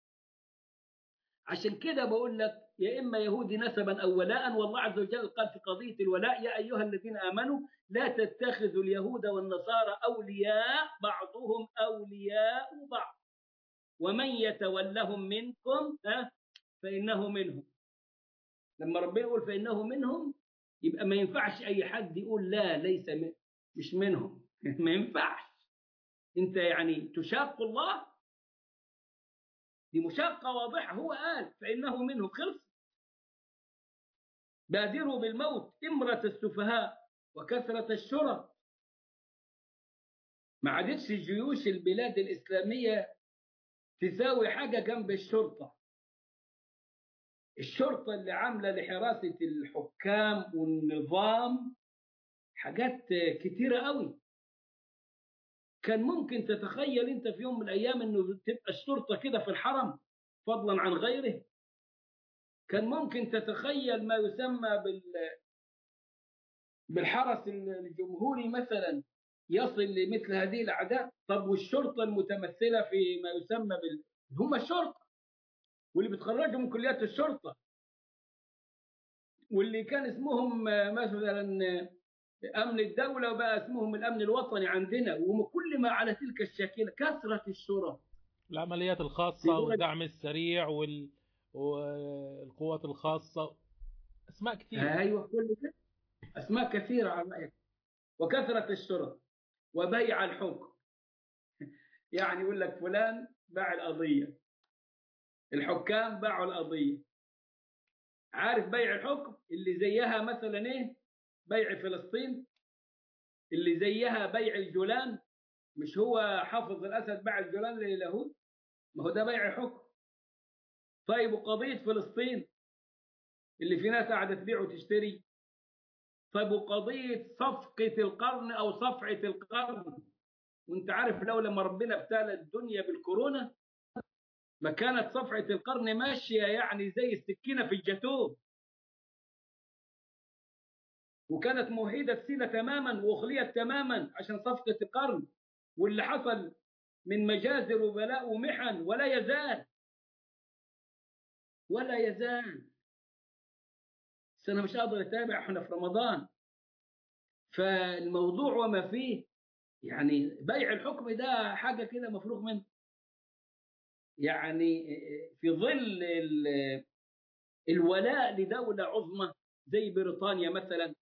عشان كده بقول لك يا إما يهودي نسبا أو ولاء. والله عز وجل قال في قضية الولاء يا أيها الذين آمنوا لا تتخذوا اليهود والنصارى أولياء بعضهم أولياء بعض ومن يتولهم منكم فإنه منهم. لما ربنا يقول فإنه منهم يبقى ما ينفعش أي حد يقول لا ليس من مش منهم. ما ينفعش. أنت يعني تشاق الله، دي مشاقة واضحة. هو قال فإنه منهم، خلص. بادروا بالموت إمرة السفهاء وكثرة الشرط. ما عادتش جيوش البلاد الإسلامية تساوي حاجة جنب الشرطة. الشرطة اللي عاملة لحراسة الحكام والنظام حاجات كتيرة قوي. كان ممكن تتخيل أنت في يوم من الأيام أنه تبقى الشرطة كده في الحرم فضلا عن غيره؟ كان ممكن تتخيل ما يسمى بال بالحرس الجمهوري مثلا يصل لمثل هذه الأعداد؟ طب والشرطة المتمثلة في ما يسمى بال هم الشرطة، واللي بتخرجوا من كليات الشرطة، واللي كان اسمهم مثلا أمن الدولة وبقى اسمهم الأمن الوطني عندنا، وكل ما على تلك الشاكلة كثرة الشرط. العمليات الخاصة والدعم السريع وال... والقوات الخاصة، أسماء كثيرة. أيوة كل كده أسماء كثيرة على رأيك. وكثرة الشرط وبيع الحكم. يعني يقول لك فلان باع القضية، الحكام باعوا القضية. عارف بيع الحكم اللي زيها مثلا ايه؟ بيع فلسطين، اللي زيها بيع الجولان. مش هو حافظ الأسد باع الجولان لليهود؟ ما هو ده بيع حكم. طيب وقضية فلسطين اللي في ناس قاعدة تبيع وتشتري. طيب وقضية صفقة القرن أو صفعة القرن، وانت عارف لو لما ربنا ابتلى الدنيا بالكورونا ما كانت صفعة القرن ماشية يعني زي السكينة في الجاتوه، وكانت موحدة السيلة تماما وأخليت تماما عشان صفقة القرن، واللي حصل من مجازر وبلاء ومحن ولا يزال ولا يزال. بس أنا مش قادر أتابع، احنا في رمضان. فالموضوع وما فيه يعني بيع الحكم ده حاجة كده مفروغ منه. يعني في ظل الولاء لدولة عظمى زي بريطانيا مثلا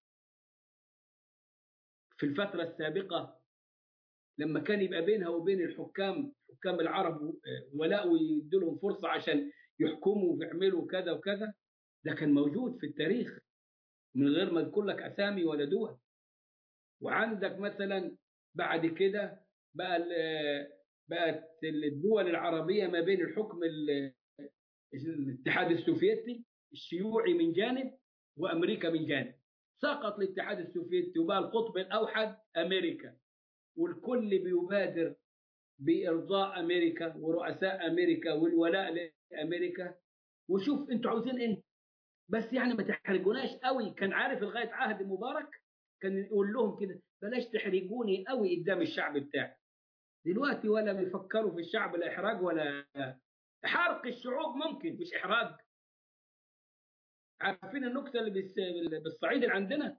في الفترة السابقة، لما كان يبقى بينها وبين الحكام حكام العرب ولاء ويدوا لهم فرصة عشان يحكموا ويعملوا كذا وكذا، ده كان موجود في التاريخ من غير ما اذكر لك أسامي ولا دول. وعندك مثلا بعد كده بقى بقت الدول العربية ما بين الحكم الاتحاد السوفيتي الشيوعي من جانب وأمريكا من جانب. سقط الاتحاد السوفيتي وبقى القطب الأوحد أمريكا، والكل بيبادر بإرضاء أمريكا ورؤساء أمريكا والولاء لأمريكا. وشوف أنتوا عاوزين إيه، بس يعني ما تحرجوناش قوي. كان عارف لغاية عهد مبارك كان يقول لهم كده بلاش تحرجوني قوي قدام الشعب بتاعي. دلوقتي ولا بيفكروا في الشعب لا إحراج ولا حرق الشعوب، ممكن مش إحراج. عارفين النكتة اللي بالصعيد اللي عندنا؟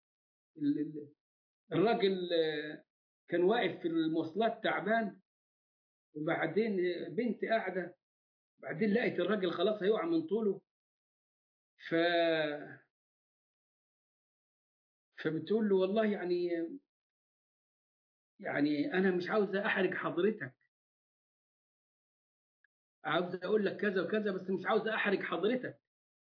الراجل كان واقف في المواصلات تعبان، وبعدين بنت قاعدة بعدين لقيت الراجل خلاص هيقع من طوله، ف فبتقول له والله يعني يعني انا مش عاوزه احرج حضرتك، عاوزه اقول لك كذا وكذا بس مش عاوزه احرج حضرتك.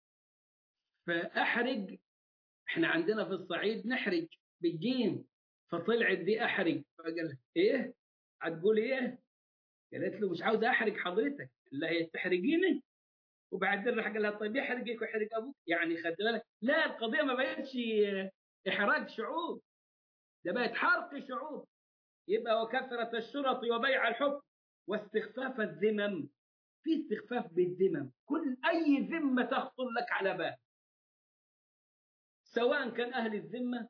فاحرج، احنا عندنا في الصعيد نحرج بالجيم، فطلعت دي احرج، فقال ايه هتقول ايه؟ قالت له مش عاوزه احرج حضرتك. لا هي تحرجيني؟ وبعدين راح قال لها طيب يحرجك ويحرج ابوك، يعني خد بالك، لا القضيه ما بقتش احراج شعوب، ده بقت حرق شعوب. يبقى وكثره الشرط وبيع الحكم واستخفاف الذمم. في استخفاف بالذمم، كل اي ذمه تخطر لك على بال، سواء كان اهل الذمه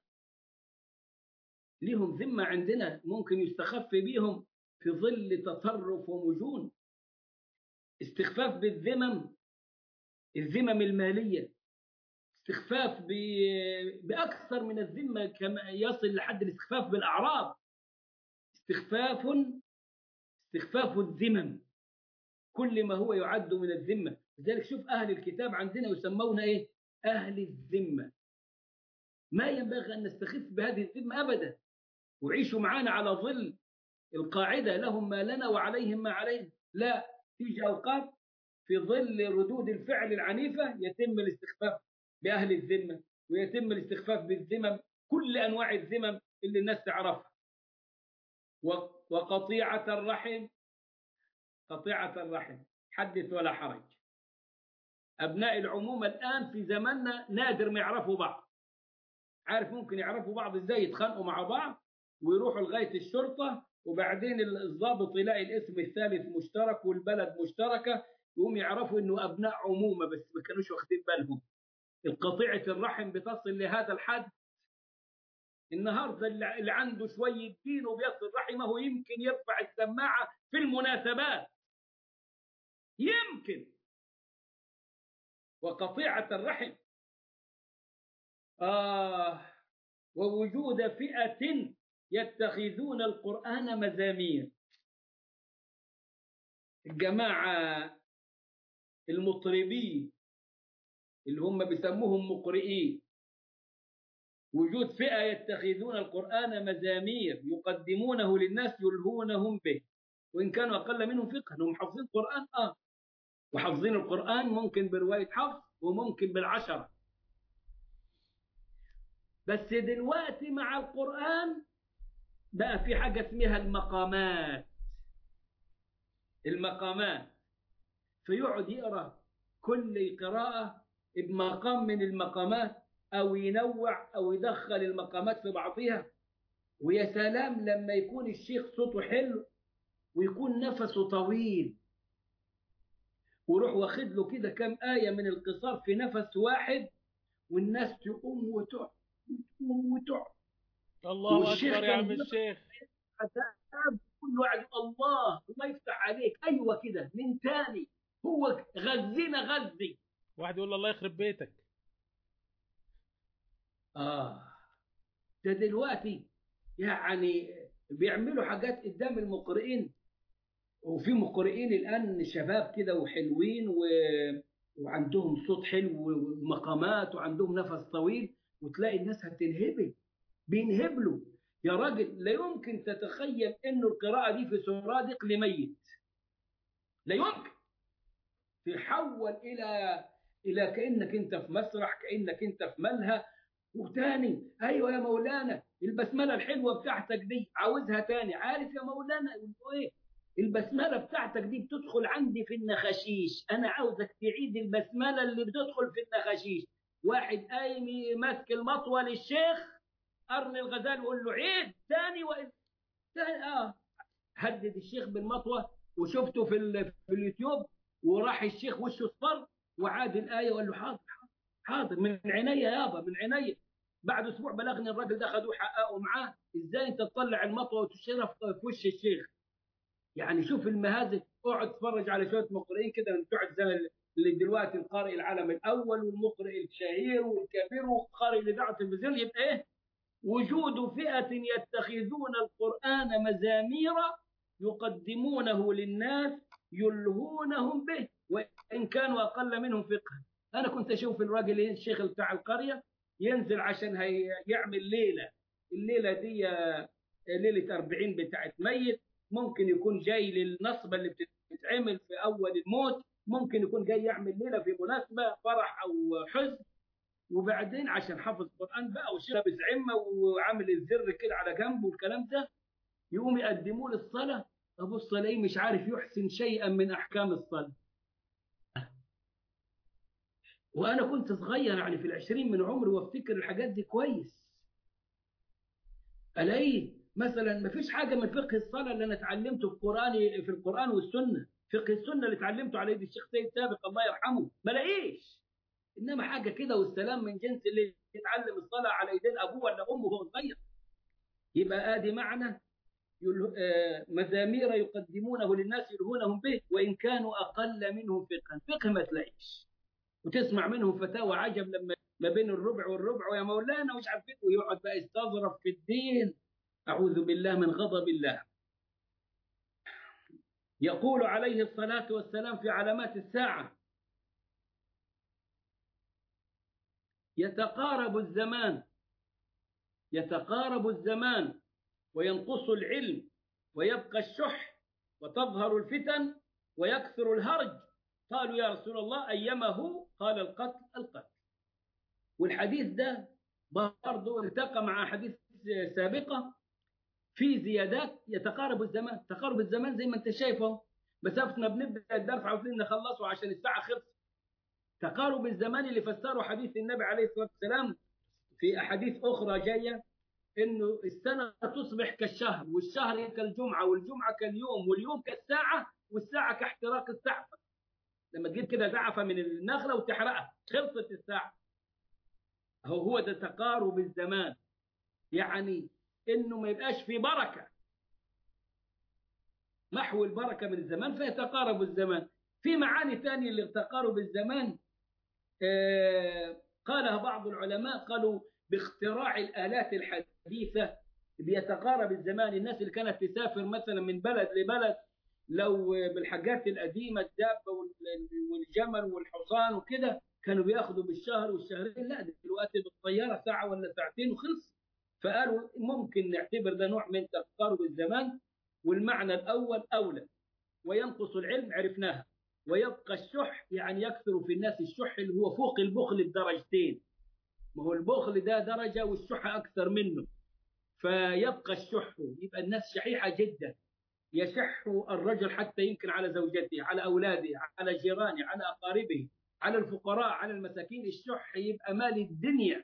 ليهم ذمه عندنا ممكن يستخف بيهم في ظل تطرف ومجون. استخفاف بالذمم، الذمم الماليه، استخفاف باكثر من الذمه، كما يصل لحد الاستخفاف بالاعراض. استخفاف استخفاف الذمم، كل ما هو يعد من الذمه. لذلك شوف اهل الكتاب عندنا يسمون ايه؟ اهل الذمه. ما ينبغي ان نستخف بهذه الذمه ابدا، وعيشوا معانا على ظل القاعده لهم ما لنا وعليهم ما علينا. لا، تيجي اوقات في ظل ردود الفعل العنيفه يتم الاستخفاف باهل الذمه، ويتم الاستخفاف بالذمم، كل انواع الذمم اللي الناس تعرفها. وقطيعه الرحم، قطيعه الرحم حدث ولا حرج. ابناء العمومه الان في زماننا نادر ما يعرفوا بعض. عارف ممكن يعرفوا بعض ازاي؟ يتخانقوا مع بعض ويروحوا لغايه الشرطه، وبعدين الضابط يلاقي الاسم الثالث مشترك والبلد مشتركه، يقوم يعرفوا انه ابناء عمومه بس ما كانوش واخدين بالهم. القطيعه الرحم بتصل لهذا الحد. النهارده اللي عنده شويه دين وبيصل رحمه يمكن يرفع السماعه في المناسبات، يمكن. وقطيعه الرحم، آه ووجود فئة يتخذون القرآن مزامير. الجماعة المطربين اللي هم بيسموهم مقرئين، وجود فئة يتخذون القرآن مزامير يقدمونه للناس يلهونهم به، وإن كانوا أقل منهم فقها. هم حافظين القرآن آه وحافظين القرآن ممكن برواية حفظ وممكن بالعشرة. بس دلوقتي مع القرآن بقى في حاجة اسمها المقامات. المقامات فيقعد يقرأ كل قراءة بمقام من المقامات، أو ينوع أو يدخل المقامات في بعضها. ويا سلام لما يكون الشيخ صوته حلو ويكون نفسه طويل، ويروح واخد له كده كم آية من القصار في نفس واحد، والناس تقوم وتقعد تقوم وتقعد. الله أكبر يا عم الشيخ. كل واحد الله الله يفتح عليك، ايوه كده من تاني، هو غزينا غزي. واحد يقول الله يخرب بيتك. اه ده دلوقتي يعني بيعملوا حاجات قدام المقرئين. وفي مقرئين الان شباب كده وحلوين و... وعندهم صوت حلو ومقامات وعندهم نفس طويل، وتلاقي الناس هتنهبل، بينهبلوا. يا راجل لا يمكن تتخيل انه القراءة دي في سرادق لميت، لا يمكن. تحول الى الى كانك انت في مسرح، كانك انت في ملهى. وتاني ايوه يا مولانا البسمله الحلوه بتاعتك دي عاوزها تاني. عارف يا مولانا ايه البسمله بتاعتك دي بتدخل عندي في النخاشيش، انا عاوزك تعيد البسمله اللي بتدخل في النخاشيش. واحد قايم ماسك المطوه للشيخ قرن الغزال يقول له عيد ثاني وإذ ثاني. اه هدد الشيخ بالمطوه، وشفته في في اليوتيوب، وراح الشيخ وشه اصفر وعاد الايه وقال له حاضر حاضر من عينيا يابا من عينيا. بعد اسبوع بلغني الراجل ده خدوه حققوا معاه. ازاي انت تطلع المطوه وتشرف في وش الشيخ؟ يعني شوف المهازل. اقعد اتفرج على شويه مقرئين كده من بتوع الزمن اللي دلوقتي القارئ العالم الاول والمقرئ الشهير والكبير والقارئ اللي دعوا التلفزيون، يبقى ايه؟ وجود فئه يتخذون القران مزامير يقدمونه للناس يلهونهم به. وإن كانوا أقل منهم فقها. أنا كنت أشوف الراجل الشيخ بتاع القرية ينزل عشان يعمل ليلة، الليلة دي ليلة أربعين بتاعت ميت، ممكن يكون جاي للنصبة اللي بتتعمل في أول الموت، ممكن يكون جاي يعمل ليلة في مناسبة فرح أو حزن، وبعدين عشان حافظ قرآن بقى ولابس عمة وعامل الزر كده على جنبه والكلام ده، يقوم يقدموه للصلاة. أبص ألاقيه مش عارف يحسن شيئا من أحكام الصلاة. وأنا كنت صغير يعني في العشرين من عمري وافتكر الحاجات دي كويس. ألاقيه مثلا ما فيش حاجة من فقه الصلاة اللي أنا اتعلمته في القرآن في القرآن والسنة، فقه السنة اللي اتعلمته على يد الشيخ سيد سابق الله يرحمه ما لاقيش. إنما حاجة كده والسلام من جنس اللي يتعلم الصلاة على يدين أبوه ولا أمه وهو صغير. يبقى آدي معنى مزامير يقدمونه للناس يلهونهم به وإن كانوا أقل منهم فقها. فقه ما تلاقيش، وتسمع منهم فتاوى عجب لما ما بين الربع والربع ويا مولانا ومش عارف ايه، ويقعد بقى يستظرف في الدين. أعوذ بالله من غضب الله. يقول عليه الصلاة والسلام في علامات الساعة: يتقارب الزمان يتقارب الزمان وينقص العلم ويبقى الشح وتظهر الفتن ويكثر الهرج. قالوا يا رسول الله أيمه؟ قال القتل القتل. والحديث ده برضه ارتقى مع حديث سابقة في زيادات. يتقارب الزمان، تقارب الزمان زي ما انت شايفه، مسافتنا بنبدأ الدرس عاوزين نخلصه عشان الساعة خلصت. تقارب الزمان اللي فسره حديث النبي عليه الصلاة والسلام في أحاديث أخرى جاية إنه السنة تصبح كالشهر، والشهر كالجمعة، والجمعة كاليوم، واليوم كالساعة، والساعة كاحتراق الزعفة. لما تجيب كده زعفة من النخلة وتحرقها خلصت الساعة. هو هو ده تقارب الزمان، يعني إنه ما يبقاش في بركة، محو البركة من الزمان فيتقارب الزمان. في معاني ثانية لتقارب الزمان آه قالها بعض العلماء، قالوا باختراع الآلات الحديثة بيتقارب الزمان. الناس اللي كانت تسافر مثلا من بلد لبلد لو بالحاجات القديمة الدابة والجمل والحصان وكده كانوا بياخدوا بالشهر والشهرين، لا دلوقتي بالطيارة ساعة ولا ساعتين وخلص. فقالوا ممكن نعتبر ده نوع من تقارب الزمان. والمعنى الأول أولى. وينقص العلم عرفناها. ويبقى الشح يعني يكثر في الناس الشح اللي هو فوق البخل بدرجتين. ما هو البخل ده درجة والشح أكثر منه. فيبقى الشح، يبقى الناس شحيحة جدا، يشح الرجل حتى يمكن على زوجته، على أولاده، على جيرانه، على أقاربه، على الفقراء، على المساكين. الشح يبقى مال الدنيا،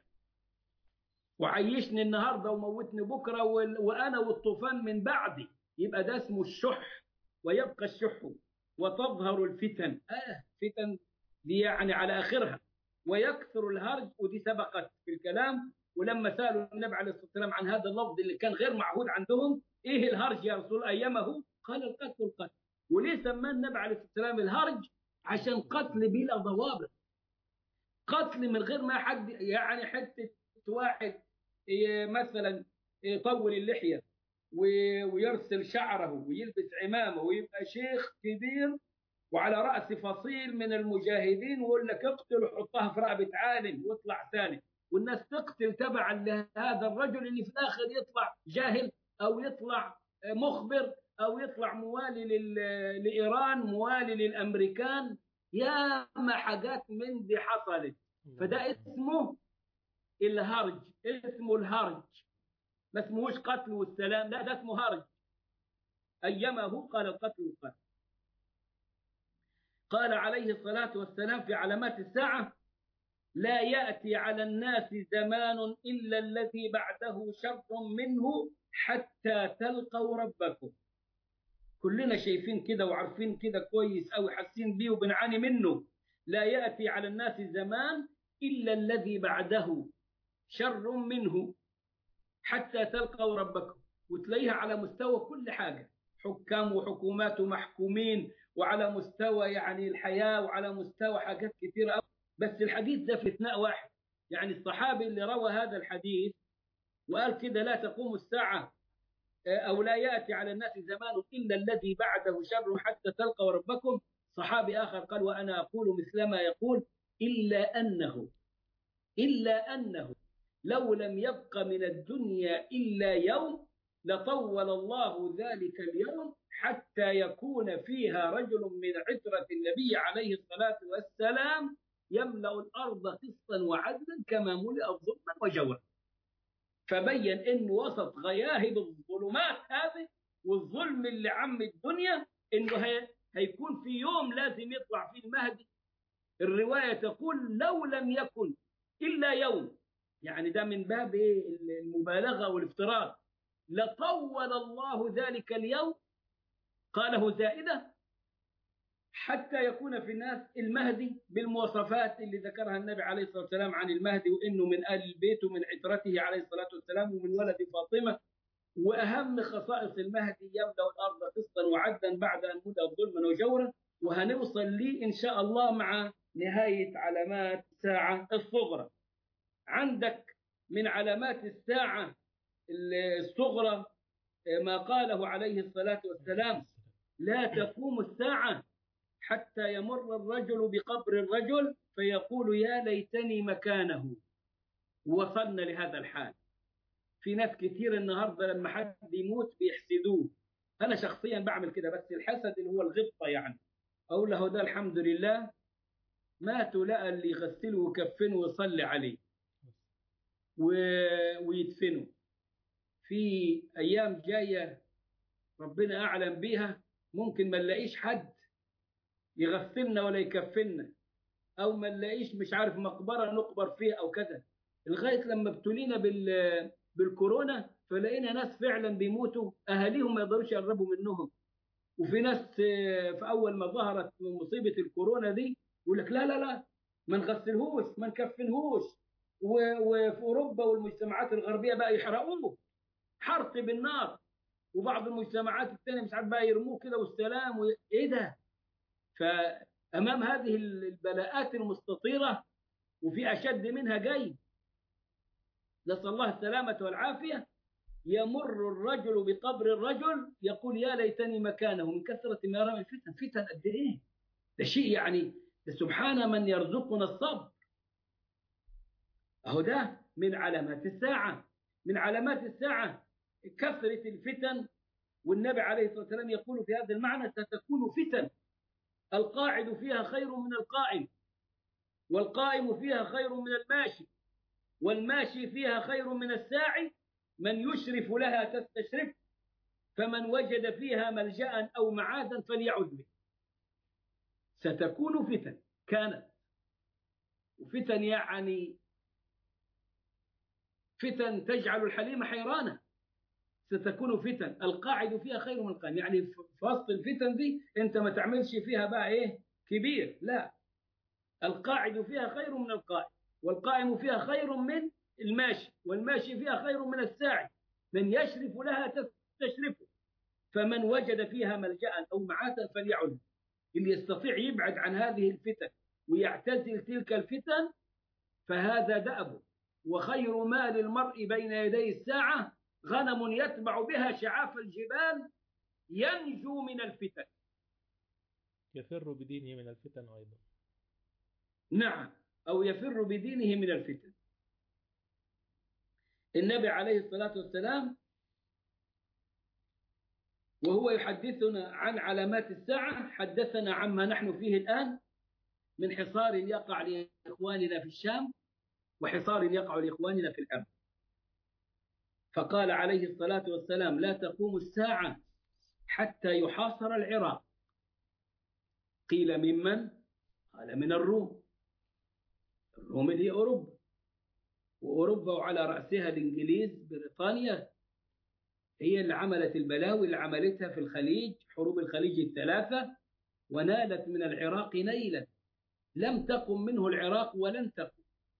وعيشني النهارده وموتني بكره وأنا والطوفان من بعدي. يبقى ده اسمه الشح. ويبقى الشح وتظهر الفتن. آه فتن دي يعني على آخرها. ويكثر الهرج، ودي سبقت في الكلام. ولما سألوا النبي عليه الصلاة والسلام عن هذا اللفظ اللي كان غير معهود عندهم، إيه الهرج يا رسول أيمه؟ قال القتل القتل. وليه سماه النبي عليه الصلاة والسلام الهرج؟ عشان قتل بلا ضوابط، قتل من غير ما حد يعني حتة واحد مثلا يطول اللحية ويرسل شعره ويلبس عمامه ويبقى شيخ كبير وعلى رأس فصيل من المجاهدين ويقول لك اقتل وحطها في رقبة عالم واطلع ثاني، والناس تقتل تبعا لهذا الرجل اللي في الآخر يطلع جاهل أو يطلع مخبر أو يطلع موالي لإيران، موالي للأمريكان. يا ما حاجات من دي حصلت. فده اسمه الهرج، اسمه الهرج، ما اسمهوش قتل والسلام، لا ده اسمه هرج. أيمه؟ قال القتل القتل. قال عليه الصلاة والسلام في علامات الساعة: لا يأتي على الناس زمان إلا الذي بعده شر منه حتى تلقوا ربكم. كلنا شايفين كده وعارفين كده كويس أو حاسين بيه وبنعاني منه. لا يأتي على الناس زمان إلا الذي بعده شر منه حتى تلقوا ربكم. وتلاقيها على مستوى كل حاجة، حكام وحكومات ومحكومين، وعلى مستوى يعني الحياة، وعلى مستوى حاجات كثيرة. بس الحديث ده في اثناء واحد، يعني الصحابي اللي روى هذا الحديث وقال كده لا تقوم الساعة أو لا يأتي على الناس زمان إلا الذي بعده شر حتى تلقوا ربكم، صحابي آخر قال وأنا أقول مثل ما يقول إلا أنه إلا أنه لو لم يبق من الدنيا إلا يوم لطول الله ذلك اليوم حتى يكون فيها رجل من عترة النبي عليه الصلاة والسلام يملأ الأرض قسطا وعدلا كما ملئت ظلما وجورا. فبين إن وسط غياهب الظلمات هذه والظلم اللي عم الدنيا إنه هي هيكون في يوم لازم يطلع فيه المهدي. الرواية تقول لو لم يكن إلا يوم، يعني ده من باب المبالغة والافتراض. لطول الله ذلك اليوم قاله زائدة حتى يكون في الناس المهدي بالمواصفات اللي ذكرها النبي عليه الصلاة والسلام عن المهدي، وإنه من آل البيت ومن عترته عليه الصلاة والسلام ومن ولد فاطمة. وأهم خصائص المهدي يملأ الأرض قسطا وعدلا بعد أن ملأت ظلما وجورا. وهنوصل لي إن شاء الله مع نهاية علامات الساعة الصغرى. عندك من علامات الساعة الصغرى ما قاله عليه الصلاة والسلام لا تقوم الساعة حتى يمر الرجل بقبر الرجل فيقول يا ليتني مكانه. وصلنا لهذا الحال. في ناس كتير النهاردة لما حد يموت بيحسدوه. أنا شخصيا بعمل كده، بس الحسد اللي هو الغبطة، يعني أقول له ده الحمد لله ماتوا لقى اللي يغسله ويكفنه ويصلي عليه و... ويدفنه. في أيام جاية ربنا أعلم بيها ممكن ما نلاقيش حد يغسلنا ولا يكفننا، أو ما نلاقيش مش عارف مقبرة نقبر فيها أو كذا، لغاية لما ابتلينا بال... بالكورونا فلقينا ناس فعلا بيموتوا أهاليهم ما يقدروش يقربوا منهم. وفي ناس في أول ما ظهرت مصيبة الكورونا دي يقول لك لا لا لا ما نغسلهوش ما نكفنهوش. وفي أوروبا والمجتمعات الغربية بقى يحرقوه حرق بالنار، وبعض المجتمعات الثانية مش عارف بقى يرموه كده والسلام و... إيه ده؟ فأمام هذه البلاءات المستطيرة وفي أشد منها جاي، نسأل الله السلامة والعافية، يمر الرجل بقبر الرجل يقول يا ليتني مكانه من كثرة ما يرى الفتن. فتن قد إيه؟ ده شيء يعني سبحان من يرزقنا الصبر. أهو ده من علامات الساعة. من علامات الساعة كثرة الفتن. والنبي عليه الصلاة والسلام يقول في هذا المعنى ستكون فتن القاعد فيها خير من القائم، والقائم فيها خير من الماشي، والماشي فيها خير من الساعي، من يشرف لها تستشرف، فمن وجد فيها ملجأ أو معاذا فليعد به. ستكون فتن كانت. وفتن يعني فتن تجعل الحليم حيرانا. ستكون فتن القاعد فيها خير من القائم، يعني في وسط الفتن دي انت ما تعملش فيها بقى ايه كبير، لا، القاعد فيها خير من القائم، والقائم فيها خير من الماشي، والماشي فيها خير من الساعي، من يشرف لها تستشرفه، فمن وجد فيها ملجأ أو معاذا فليعد. اللي يستطيع يبعد عن هذه الفتن ويعتزل تلك الفتن فهذا دأبه. وخير ما للمرء بين يدي الساعة غنم يتبع بها شعاف الجبال ينجو من الفتن. يفر بدينه من الفتن أيضا. نعم، أو يفر بدينه من الفتن. النبي عليه الصلاة والسلام وهو يحدثنا عن علامات الساعة حدثنا عما نحن فيه الآن من حصار يقع لإخواننا في الشام وحصار يقع لإخواننا في الأرض. فقال عليه الصلاة والسلام لا تقوم الساعة حتى يحاصر العراق. قيل ممن؟ قال من الروم. الروم هي أوروبا، وأوروبا وعلى رأسها الإنجليز بريطانيا هي اللي عملت البلاوي اللي عملتها في الخليج، حروب الخليج الثلاثة، ونالت من العراق نيلا لم تقم منه العراق ولن تقم.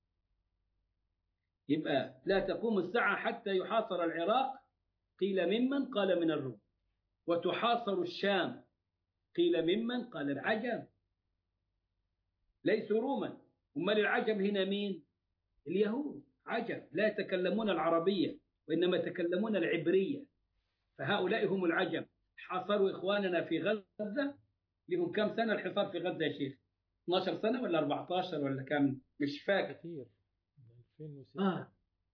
يبقى لا تقوم الساعة حتى يحاصر العراق. قيل ممن؟ قال من الروم. وتحاصر الشام. قيل ممن؟ قال العجم. ليسوا روما. أمال العجم هنا مين؟ اليهود عجم لا يتكلمون العربية وإنما يتكلمون العبرية، فهؤلاء هم العجم. حاصروا إخواننا في غزة لهم كم سنة الحصار في غزة يا شيخ؟ اثناشر سنة ولا أربعتاشر ولا كم؟ مش فاكر. كثير. ألفين وستة. آه.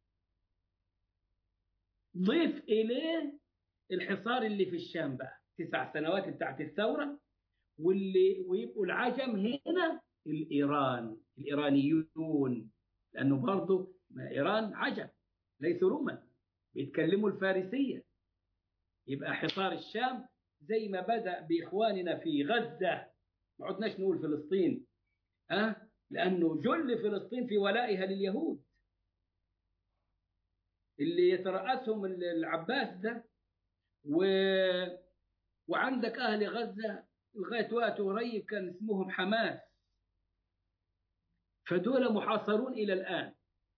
ضيف إليه الحصار اللي في الشام بقى تسع سنوات بتاعت الثورة، واللي ويبقوا العجم هنا الإيران الإيرانيون، لأنه برضه إيران عجم ليسوا روما، بيتكلموا الفارسية. يبقى حصار الشام زي ما بدأ بإخواننا في غزة، ما عدناش نقول فلسطين، أه؟ لأنه جل فلسطين في ولائها لليهود اللي يترأسهم العباس ده، و... وعندك أهل غزة لغاية وقت قريب كان اسمهم حماس، فدول محاصرون إلى الآن.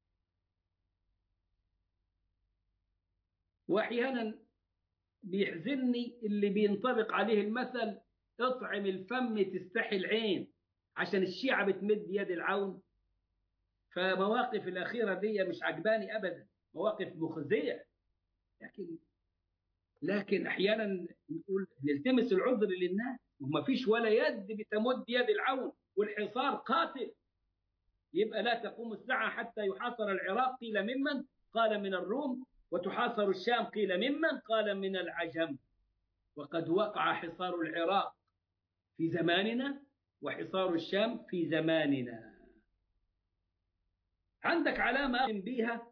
وأحيانا بيحزنني اللي بينطبق عليه المثل اطعم الفم تستحي العين، عشان الشيعة بتمد يد العون. فمواقف الأخيرة دي مش عجباني أبدا، مواقف مخزية. لكن لكن أحيانا نقول نلتمس العذر للناس، وما فيش ولا يد بتمد يد العون، والحصار قاتل. يبقى لا تقوم الساعة حتى يحاصر العراق، قيل ممن؟ قال من الروم. وتحاصر الشام، قيل ممن؟ قال من العجم. وقد وقع حصار العراق في زماننا، وحصار الشام في زماننا. عندك علامة أختم بيها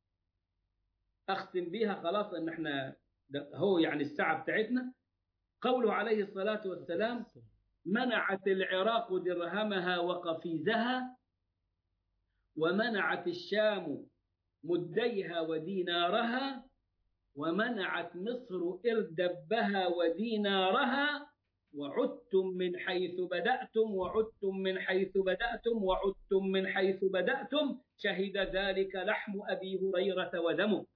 أختم بيها خلاص، أن احنا هو يعني الساعة بتاعتنا. قوله عليه الصلاة والسلام: منعت العراق درهمها وقفيزها، ومنعت الشام مديها ودينارها، ومنعت مصر إردبها ودينارها، وعدتم من حيث بدأتم وعدتم من حيث بدأتم وعدتم من حيث بدأتم، شهد ذلك لحم أبي هريرة ودمه.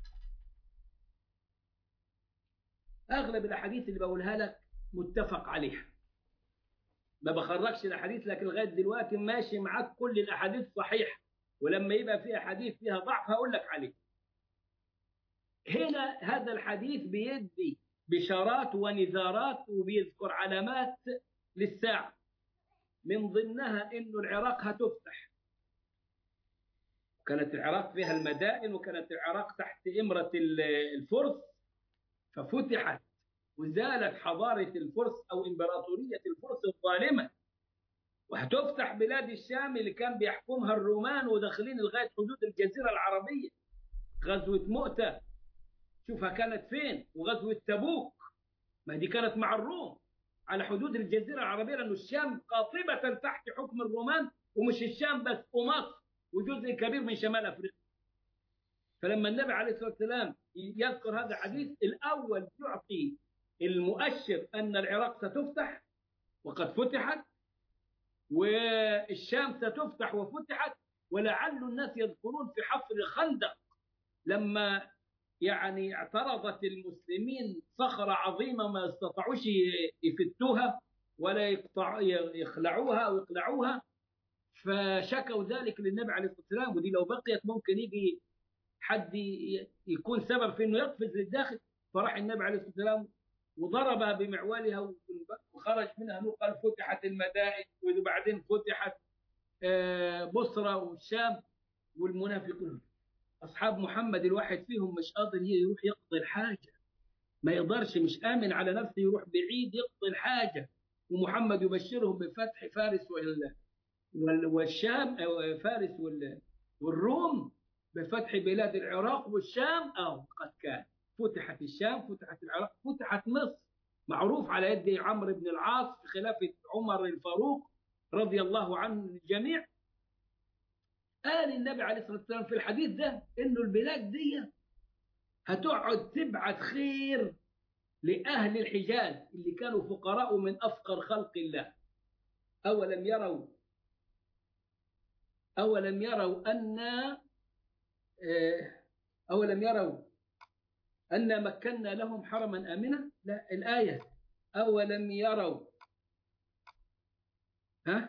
أغلب الأحاديث اللي بقولها لك متفق عليها، ما بخرجش الأحاديث، لكن لغاية دلوقتي ماشي معاك كل الأحاديث صحيحة، ولما يبقى في أحاديث فيها ضعف هقول لك عليه. هنا هذا الحديث بيدي بشارات ونذارات، وبيذكر علامات للساعة، من ضمنها إنه العراق هتفتح. كانت العراق فيها المدائن، وكانت العراق تحت إمرة الفرس، ففتحت وزالت حضارة الفرس أو إمبراطورية الفرس الظالمة، وهتفتح بلاد الشام اللي كان بيحكمها الرومان، وداخلين لغاية حدود الجزيرة العربية. غزوة مؤتة شوفها كانت فين، وغزوة تبوك ما دي كانت مع الروم على حدود الجزيرة العربية، لأن الشام قاطبة تحت حكم الرومان، ومش الشام بس، ومصر وجزء كبير من شمال أفريقيا. فلما النبي عليه الصلاة والسلام يذكر هذا الحديث، الأول يعطي المؤشر أن العراق ستفتح وقد فتحت، والشام ستفتح وفتحت. ولعل الناس يذكرون في حفر خندق لما يعني اعترضت المسلمين صخرة عظيمة ما استطاعوش يفتوها ولا يخلعوها أو يقلعوها، فشكوا ذلك للنبي عليه الصلاة والسلام. ودي لو بقيت ممكن يجي حد يكون سبب في انه يقفز للداخل، فراح النبي عليه الصلاه والسلام وضربها بمعولها وخرج منها نور، قال فتحت المدائن، وبعدين فتحت بصرى والشام. والمنافقون اصحاب محمد الواحد فيهم مش قادر يروح يقضي الحاجه، ما يقدرش، مش امن على نفسه يروح بعيد يقضي الحاجه، ومحمد يبشرهم بفتح فارس والشام، فارس والروم، بفتح بلاد العراق والشام. أو قد كان فتحت الشام، فتحت العراق، فتحت مصر، معروف على يد عمرو بن العاص في خلافة عمر الفاروق رضي الله عنه الجميع. قال النبي عليه الصلاة والسلام في الحديث ده إنه البلاد دي هتقعد تبعت خير لأهل الحجاز اللي كانوا فقراء من أفقر خلق الله. أولم يروا أولم يروا أن أولم يروا أن مكنا لهم حرما آمنا. لا، الآية أولم يروا ها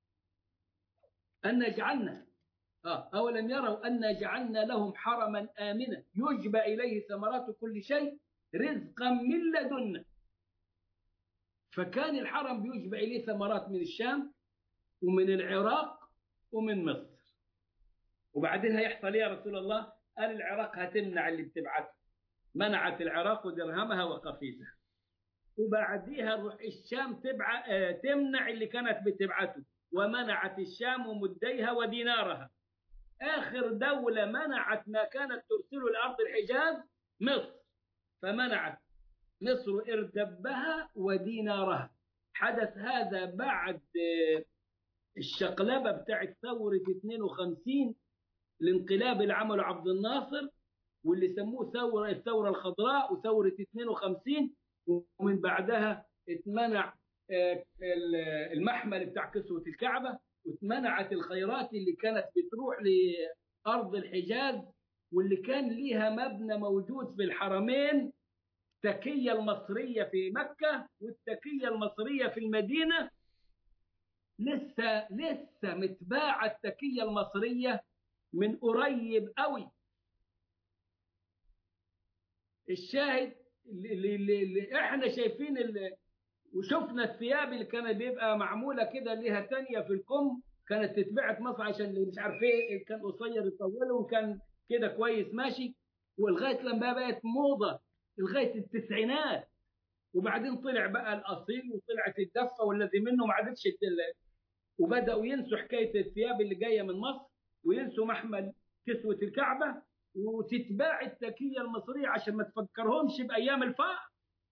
أن جعلنا آه أولم يروا أن جعلنا لهم حرما آمنا يجبى إليه ثمرات كل شيء رزقا من لدنا. فكان الحرم بيجمع إليه ثمرات من الشام ومن العراق ومن مصر. وبعدين هيحصل إيه يا رسول الله؟ قال العراق هتمنع اللي بتبعته، منعت العراق درهمها وقفيزها. وبعديها نروح الشام تبع آه، تمنع اللي كانت بتبعته، ومنعت الشام مديها ودينارها. آخر دولة منعت ما كانت ترسله لأرض الحجاز مصر، فمنعت مصر إردبها ودينارها. حدث هذا بعد آه، الشقلبة بتاعت ثورة اثنين وخمسين، الانقلاب اللي عمله عبد الناصر واللي سموه ثورة الثورة الخضراء وثورة اثنين وخمسين. ومن بعدها اتمنع المحمل بتاع كسوة الكعبة، واتمنعت الخيرات اللي كانت بتروح لأرض الحجاز، واللي كان ليها مبنى موجود في الحرمين، التكية المصرية في مكة والتكية المصرية في المدينة. لسه لسه متباعة التكية المصرية من قريب قوي. الشاهد اللي, اللي, اللي احنا شايفين اللي وشفنا الثياب اللي كانت بيبقى معموله كده ليها تانية في الكم، كانت تتبعت مصر عشان اللي مش عارف ايه كان قصير يطوله وكان كده كويس ماشي، ولغايه لما بقت موضه لغايه التسعينات. وبعدين طلع بقى الاصيل وطلعت الدفه والذي منه ما عادتش الدلة. وبداوا ينسوا حكايه الثياب اللي جايه من مصر، وينسوا محمل كسوه الكعبه، وتتباع التكية المصرية عشان ما تفكرهمش بأيام الفقر.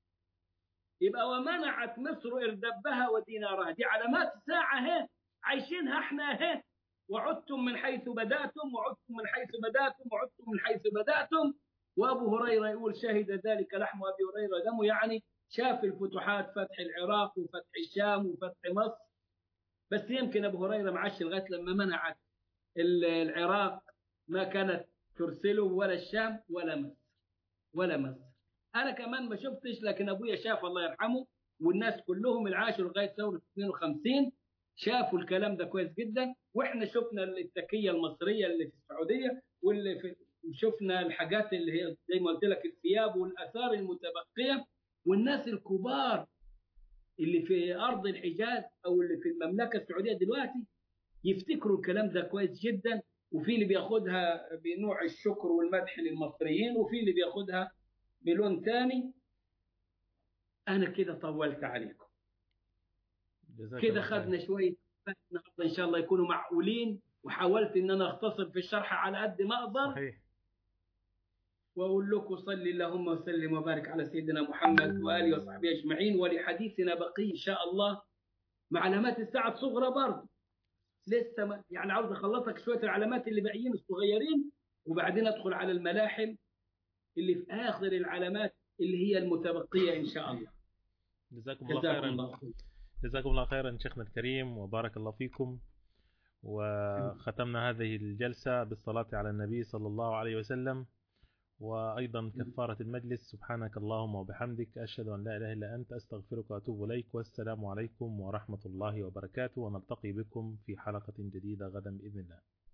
يبقى ومنعت مصر إردبها ودينارها، دي علامات الساعة اهي عايشينها احنا اهي. وعدتم من حيث بدأتم وعدتم من حيث بدأتم وعدتم من حيث بدأتم. وأبو هريرة يقول شهد ذلك لحم أبي هريرة دمه، يعني شاف الفتوحات، فتح العراق وفتح الشام وفتح مصر. بس يمكن أبو هريرة معاش لغاية لما منعت العراق ما كانت ترسله، ولا الشام ولا مصر ولا مصر. انا كمان ما شفتش، لكن ابويا شاف الله يرحمه، والناس كلهم العاشوا لغايه ثوره اثنين وخمسين شافوا الكلام ده كويس جدا. واحنا شفنا التكيه المصريه اللي في السعوديه، واللي في شفنا الحاجات اللي هي زي ما قلت لك الثياب والاثار المتبقيه. والناس الكبار اللي في ارض الحجاز او اللي في المملكه السعوديه دلوقتي يفتكروا الكلام ده كويس جدا. وفي اللي بياخدها بنوع الشكر والمدح للمصريين، وفي اللي بياخدها بلون ثاني. انا كده طولت عليكم، كده خدنا شويه النهارده ان شاء الله يكونوا معقولين، وحاولت ان انا اختصر في الشرح على قد ما اقدر. صحيح. واقول لكم صلي اللهم وسلم وبارك على سيدنا محمد واله وصحبه اجمعين. ولحديثنا بقي ان شاء الله مع علامات الساعه الصغرى برضه لسه ما يعني عاوز اخلصك شويه العلامات اللي باقيين الصغيرين، وبعدين ادخل على الملاحم اللي في اخر العلامات اللي هي المتبقيه ان شاء الله. جزاكم الله خيرا. الله. جزاكم الله خيرا شيخنا الكريم، وبارك الله فيكم. وختمنا هذه الجلسه بالصلاه على النبي صلى الله عليه وسلم، وايضا كفاره المجلس. سبحانك اللهم وبحمدك، اشهد ان لا اله الا انت، استغفرك واتوب اليك. والسلام عليكم ورحمه الله وبركاته، ونلتقي بكم في حلقه جديده غدا باذن الله.